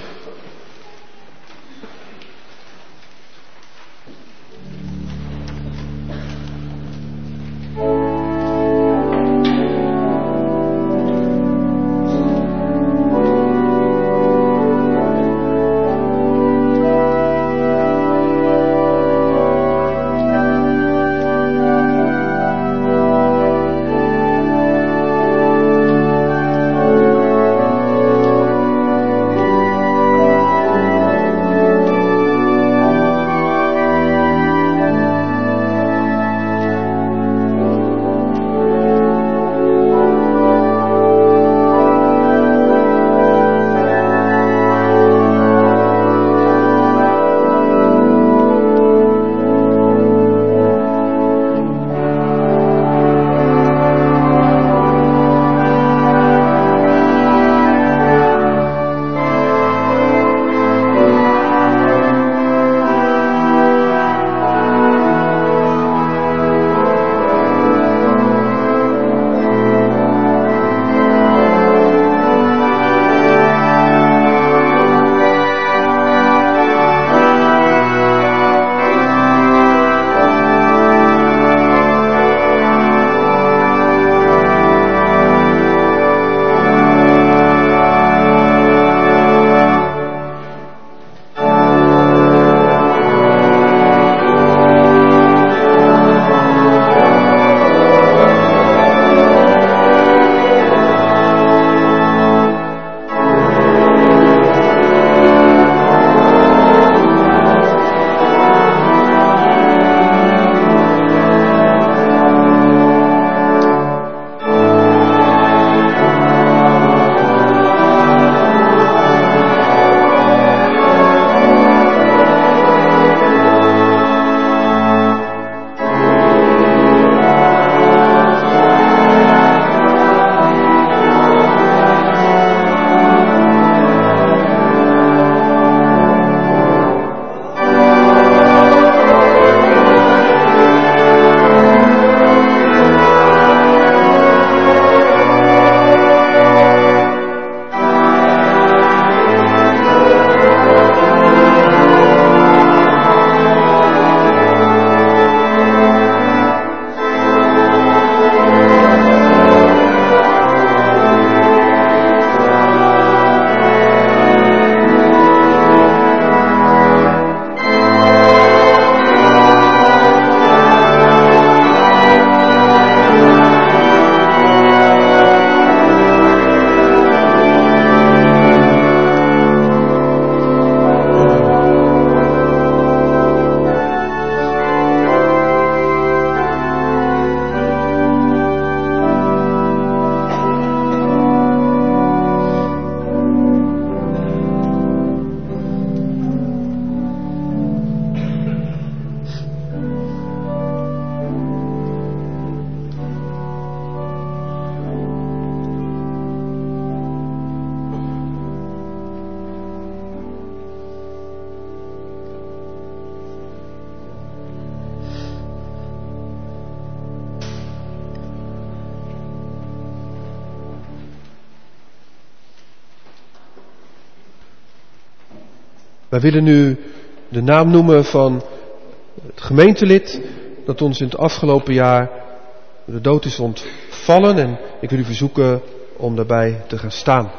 Wij willen nu de naam noemen van het gemeentelid dat ons in het afgelopen jaar de dood is ontvallen. En ik wil u verzoeken om daarbij te gaan staan.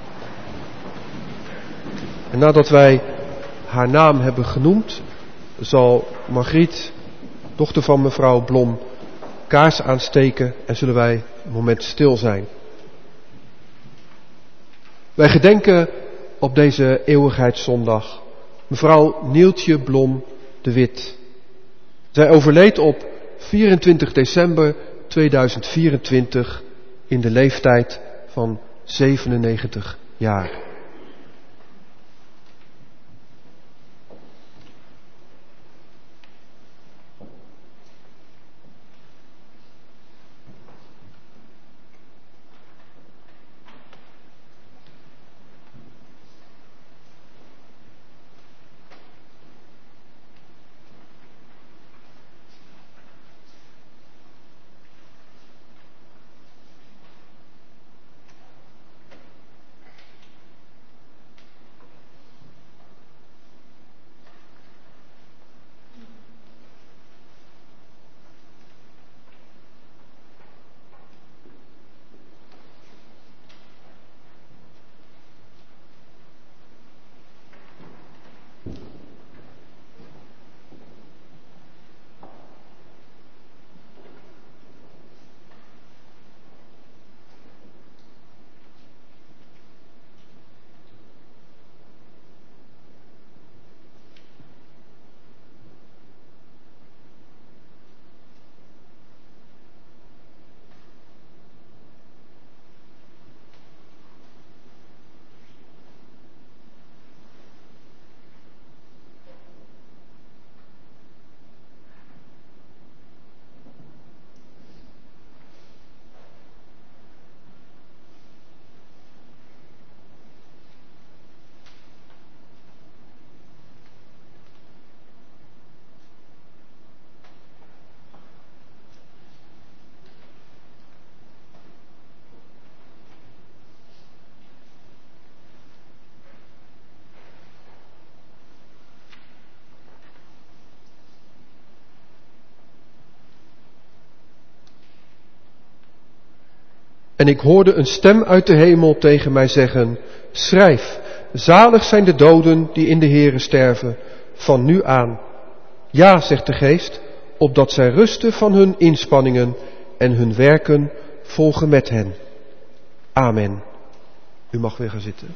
En nadat wij haar naam hebben genoemd, zal Margriet, dochter van mevrouw Blom, kaars aansteken en zullen wij een moment stil zijn. Wij gedenken op deze eeuwigheidszondag mevrouw Nieltje Blom de Wit. Zij overleed op 24 december 2024 in de leeftijd van 97 jaar. En ik hoorde een stem uit de hemel tegen mij zeggen, schrijf, zalig zijn de doden die in de Here sterven, van nu aan. Ja, zegt de Geest, opdat zij rusten van hun inspanningen en hun werken volgen met hen. Amen. U mag weer gaan zitten.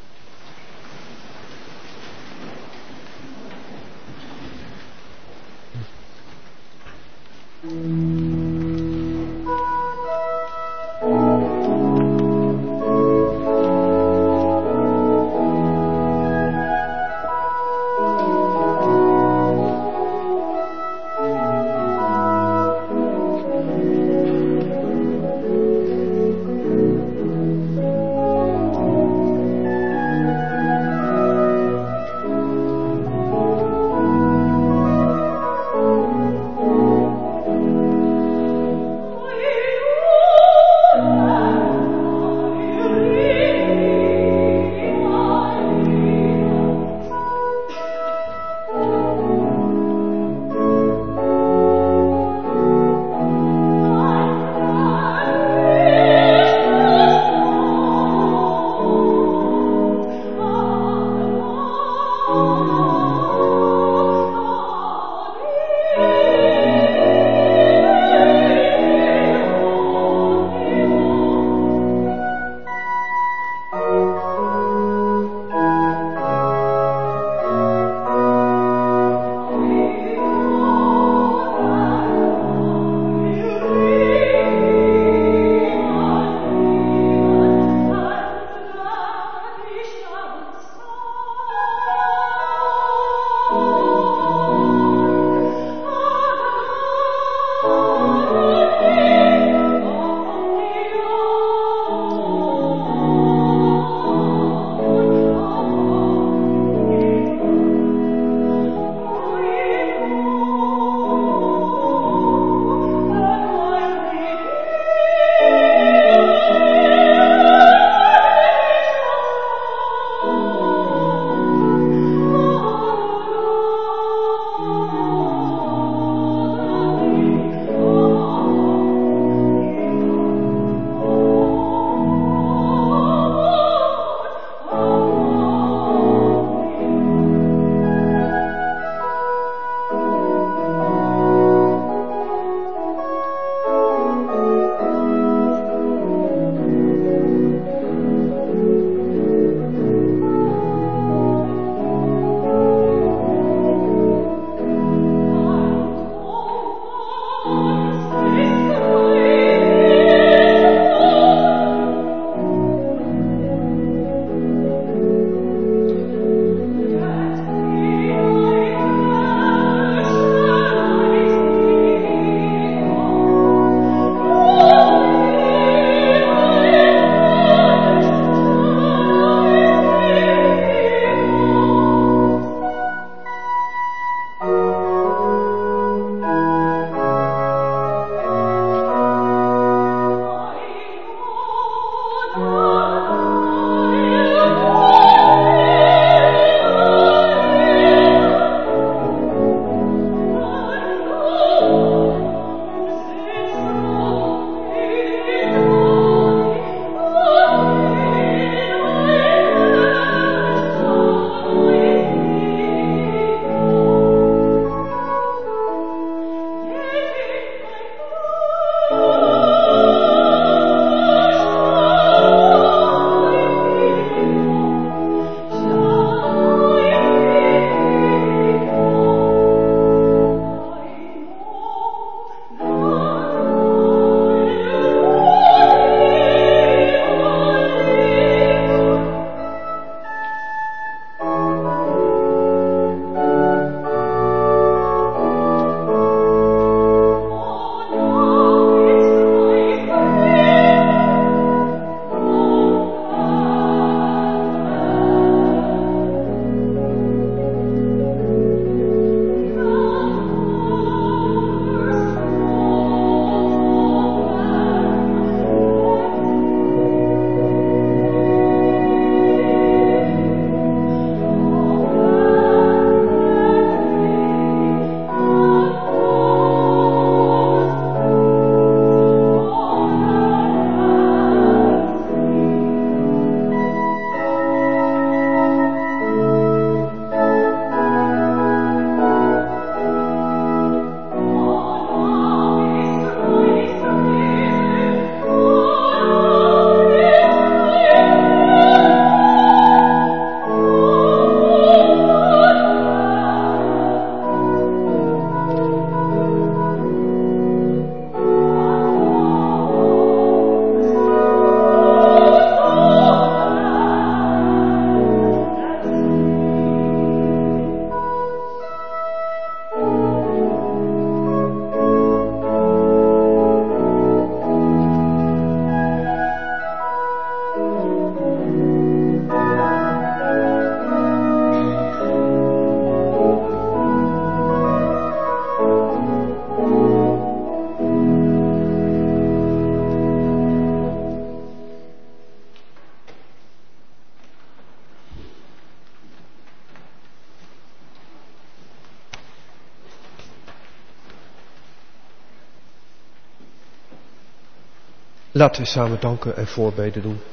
Laten we samen danken en voorbeden doen.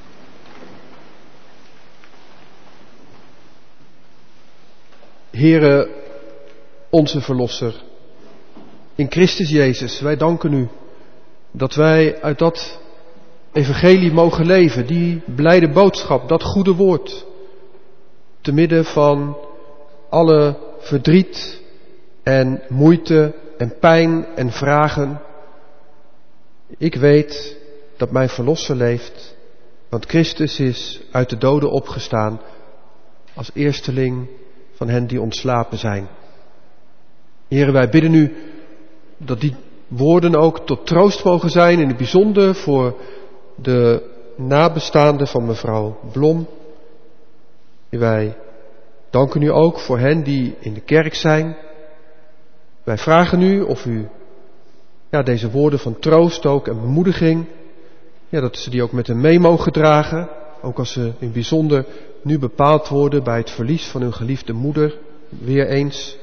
Heere, onze Verlosser, in Christus Jezus, wij danken u dat wij uit dat evangelie mogen leven, die blijde boodschap, dat goede woord, te midden van alle verdriet en moeite en pijn en vragen. Ik weet dat mijn Verlosser leeft, want Christus is uit de doden opgestaan als eersteling van hen die ontslapen zijn. Heren, wij bidden u dat die woorden ook tot troost mogen zijn, in het bijzonder voor de nabestaanden van mevrouw Blom. Wij danken u ook voor hen die in de kerk zijn. Wij vragen u of u deze woorden van troost ook en bemoediging, dat ze die ook met hen mee mogen dragen. Ook als ze in het bijzonder nu bepaald worden bij het verlies van hun geliefde moeder, weer eens.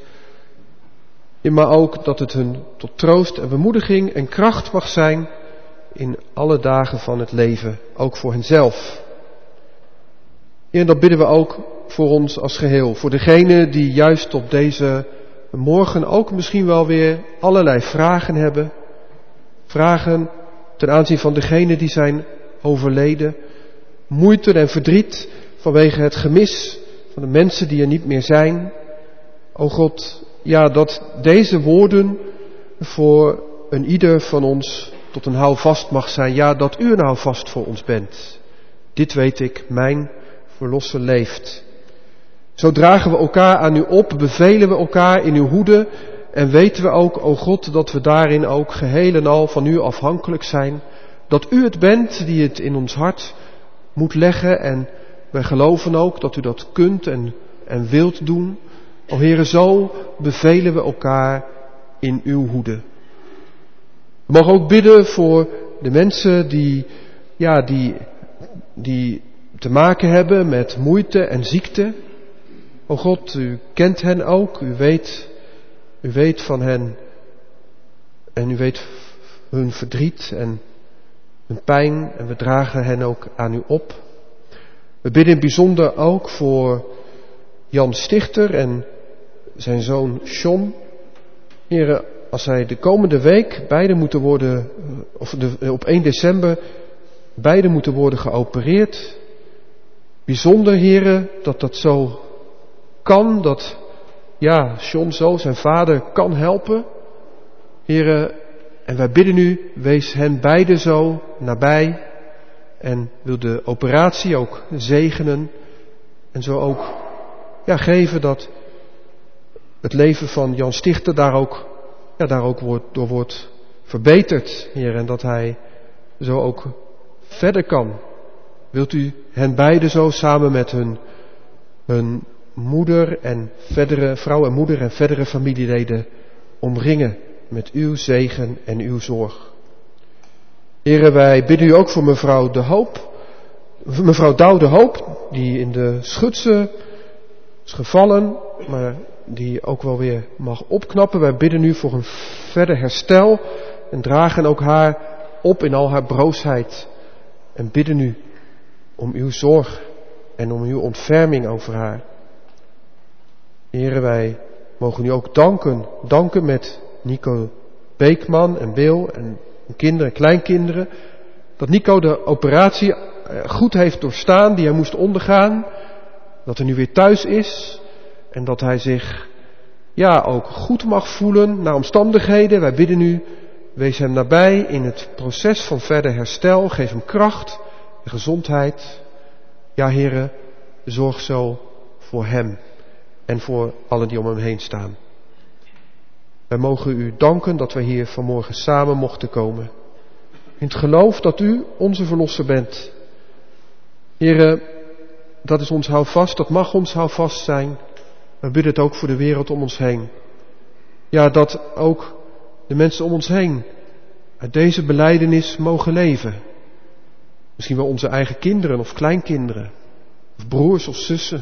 Maar ook dat het hun tot troost en bemoediging en kracht mag zijn in alle dagen van het leven, ook voor henzelf. En dat bidden we ook voor ons als geheel, voor degenen die juist op deze morgen ook misschien wel weer allerlei vragen hebben. Vragen ten aanzien van degenen die zijn overleden. Moeite en verdriet vanwege het gemis van de mensen die er niet meer zijn. O God, dat deze woorden voor een ieder van ons tot een houvast mag zijn. Ja, dat u een houvast voor ons bent. Dit weet ik, mijn Verlosser leeft. Zo dragen we elkaar aan u op, bevelen we elkaar in uw hoede en weten we ook, o God, dat we daarin ook geheel en al van u afhankelijk zijn. Dat u het bent die het in ons hart moet leggen en wij geloven ook dat u dat kunt en wilt doen. O Heere, zo bevelen we elkaar in uw hoede. We mogen ook bidden voor de mensen die te maken hebben met moeite en ziekte. O God, u kent hen ook, u weet van hen en u weet hun verdriet en hun pijn en we dragen hen ook aan u op. We bidden in het bijzonder ook voor Jan Stichter en zijn zoon John. Heren, als zij de komende week beide moeten worden, op 1 december beide moeten worden geopereerd. Bijzonder, heren, dat zo kan, dat John zo zijn vader kan helpen. Heren, en wij bidden u, wees hen beiden zo nabij en wil de operatie ook zegenen en zo ook geven dat het leven van Jan Stichter daar ook door wordt verbeterd, Heer, en dat hij zo ook verder kan. Wilt u hen beiden zo samen met hun moeder en verdere vrouw en moeder en verdere familieleden omringen met uw zegen en uw zorg. Heren, wij bidden u ook voor mevrouw Douw de Hoop, die in de schutsen is gevallen, maar die ook wel weer mag opknappen. Wij bidden u voor een verder herstel en dragen ook haar op in al haar broosheid. En bidden u om uw zorg en om uw ontferming over haar. Heren, wij mogen u ook danken met Nico Beekman en Bill en kinderen en kleinkinderen. Dat Nico de operatie goed heeft doorstaan die hij moest ondergaan. Dat hij nu weer thuis is. En dat hij zich ook goed mag voelen naar omstandigheden. Wij bidden u, wees hem nabij in het proces van verder herstel. Geef hem kracht en gezondheid. Ja, Heere, zorg zo voor hem en voor allen die om hem heen staan. Wij mogen u danken dat wij hier vanmorgen samen mochten komen. In het geloof dat u onze Verlosser bent. Heere, dat is ons houvast, dat mag ons houvast zijn. We bidden het ook voor de wereld om ons heen. Ja, dat ook de mensen om ons heen uit deze belijdenis mogen leven. Misschien wel onze eigen kinderen of kleinkinderen. Of broers of zussen.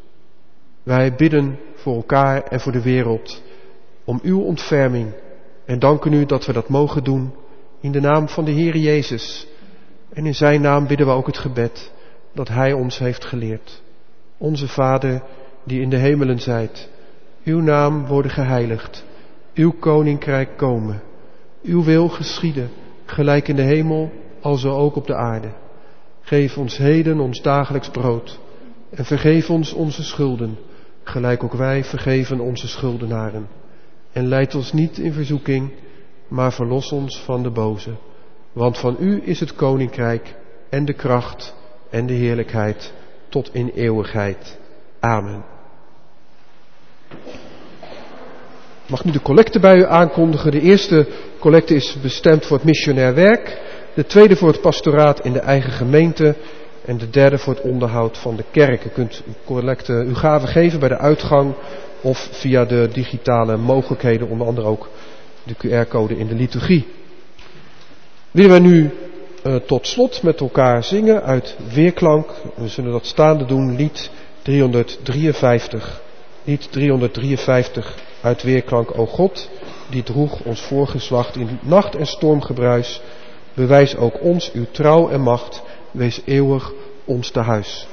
Wij bidden voor elkaar en voor de wereld om uw ontferming. En danken u dat we dat mogen doen in de naam van de Heere Jezus. En in zijn naam bidden we ook het gebed dat hij ons heeft geleerd. Onze Vader, die in de hemelen zijt, uw naam worden geheiligd, uw koninkrijk komen, uw wil geschieden, gelijk in de hemel, alzo ook op de aarde. Geef ons heden ons dagelijks brood en vergeef ons onze schulden, gelijk ook wij vergeven onze schuldenaren. En leid ons niet in verzoeking, maar verlos ons van de boze. Want van u is het koninkrijk en de kracht en de heerlijkheid tot in eeuwigheid. Amen. Ik mag nu de collecte bij u aankondigen. De eerste collecte is bestemd voor het missionair werk. De tweede voor het pastoraat in de eigen gemeente. En de derde voor het onderhoud van de kerk. U kunt uw gave geven bij de uitgang of via de digitale mogelijkheden, onder andere ook de QR-code in de liturgie. Willen wij nu tot slot met elkaar zingen uit Weerklank. We zullen dat staande doen, lied 353. Lied 353 uit Weerklank, o God, die droeg ons voorgeslacht in nacht en stormgebruis. Bewijs ook ons uw trouw en macht, wees eeuwig ons te huis.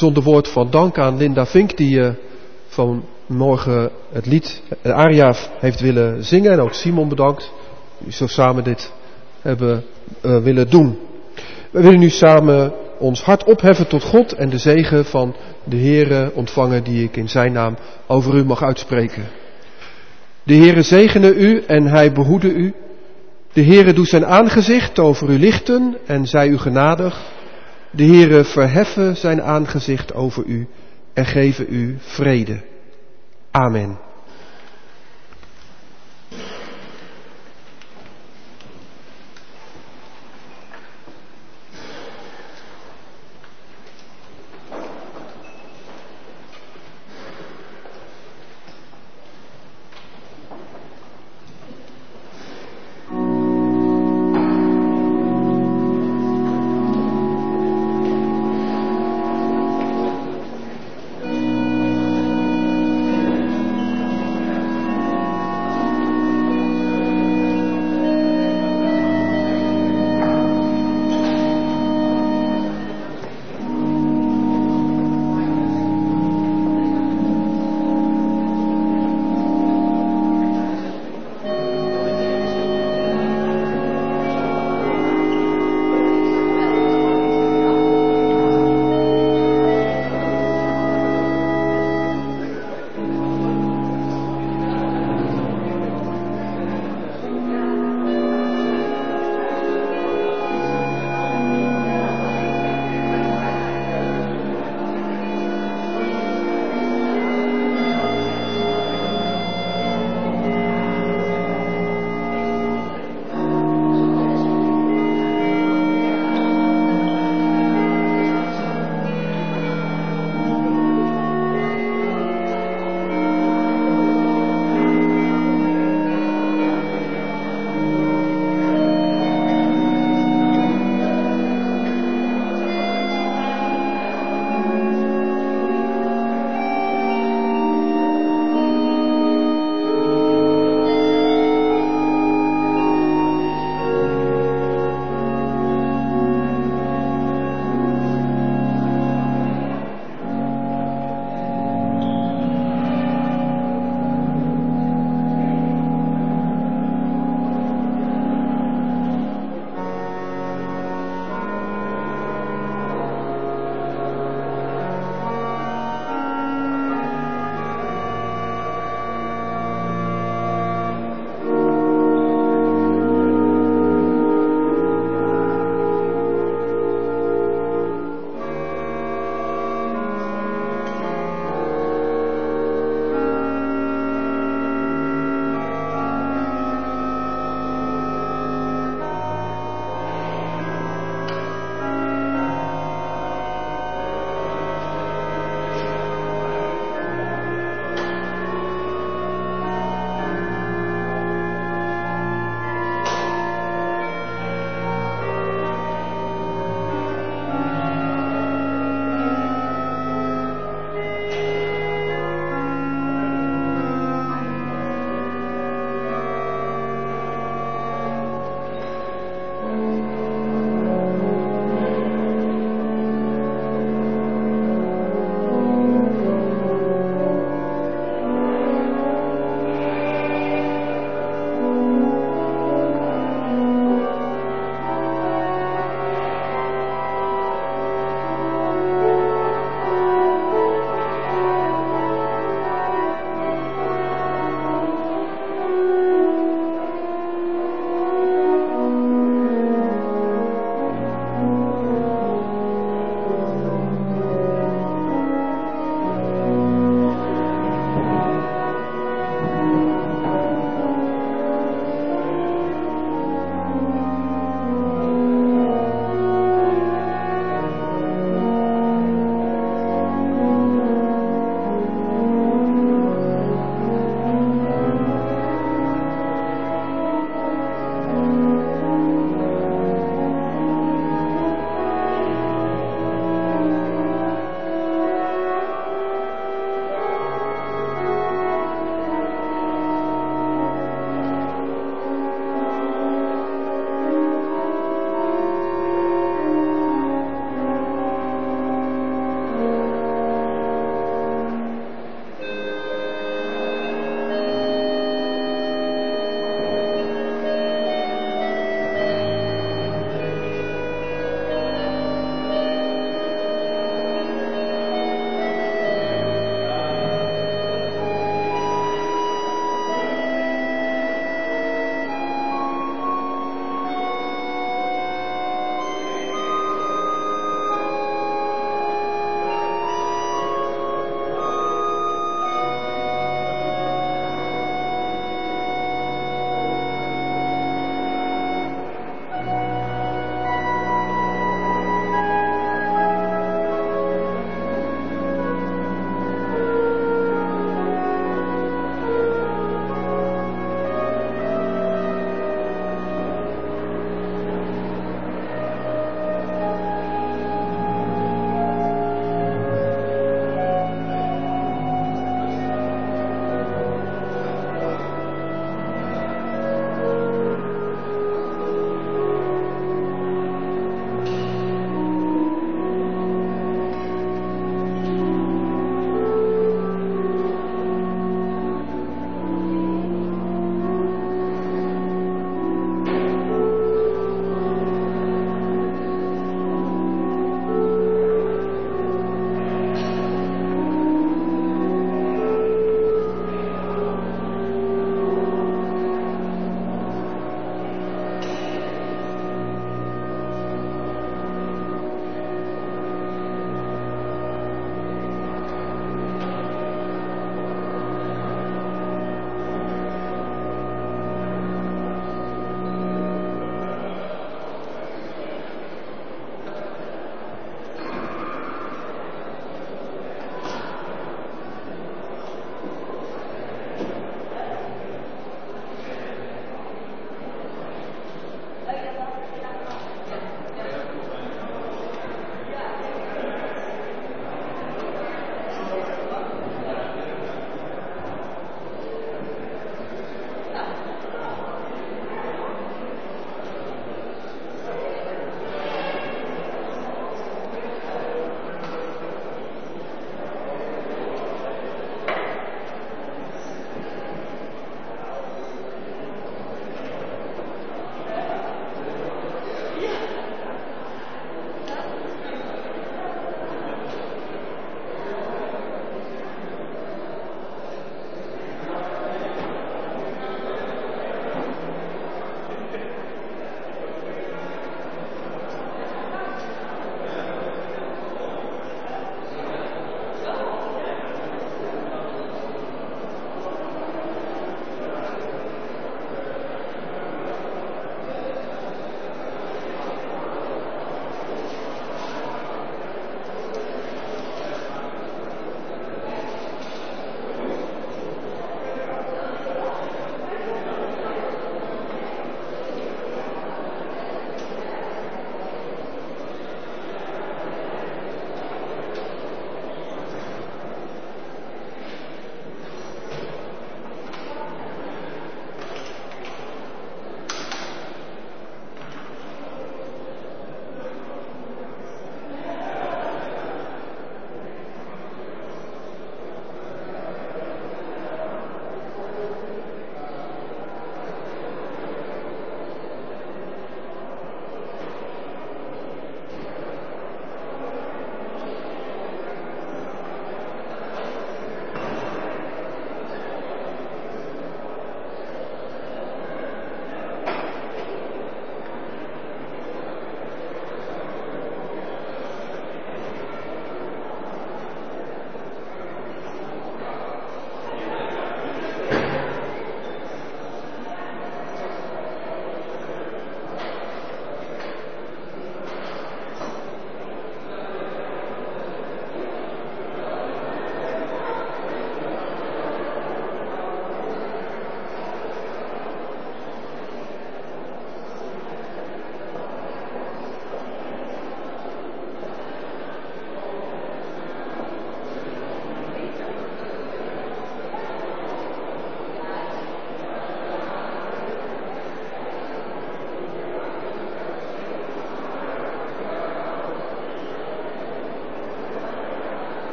bijzonder woord van dank aan Linda Vink, die vanmorgen het lied Aria heeft willen zingen. En ook Simon bedankt, die zo samen dit hebben willen doen. We willen nu samen ons hart opheffen tot God en de zegen van de Heere ontvangen die ik in zijn naam over u mag uitspreken. De Heere zegene u en hij behoede u. De Heere doet zijn aangezicht over u lichten en zij u genadig. De Heere verheffen zijn aangezicht over u en geven u vrede. Amen.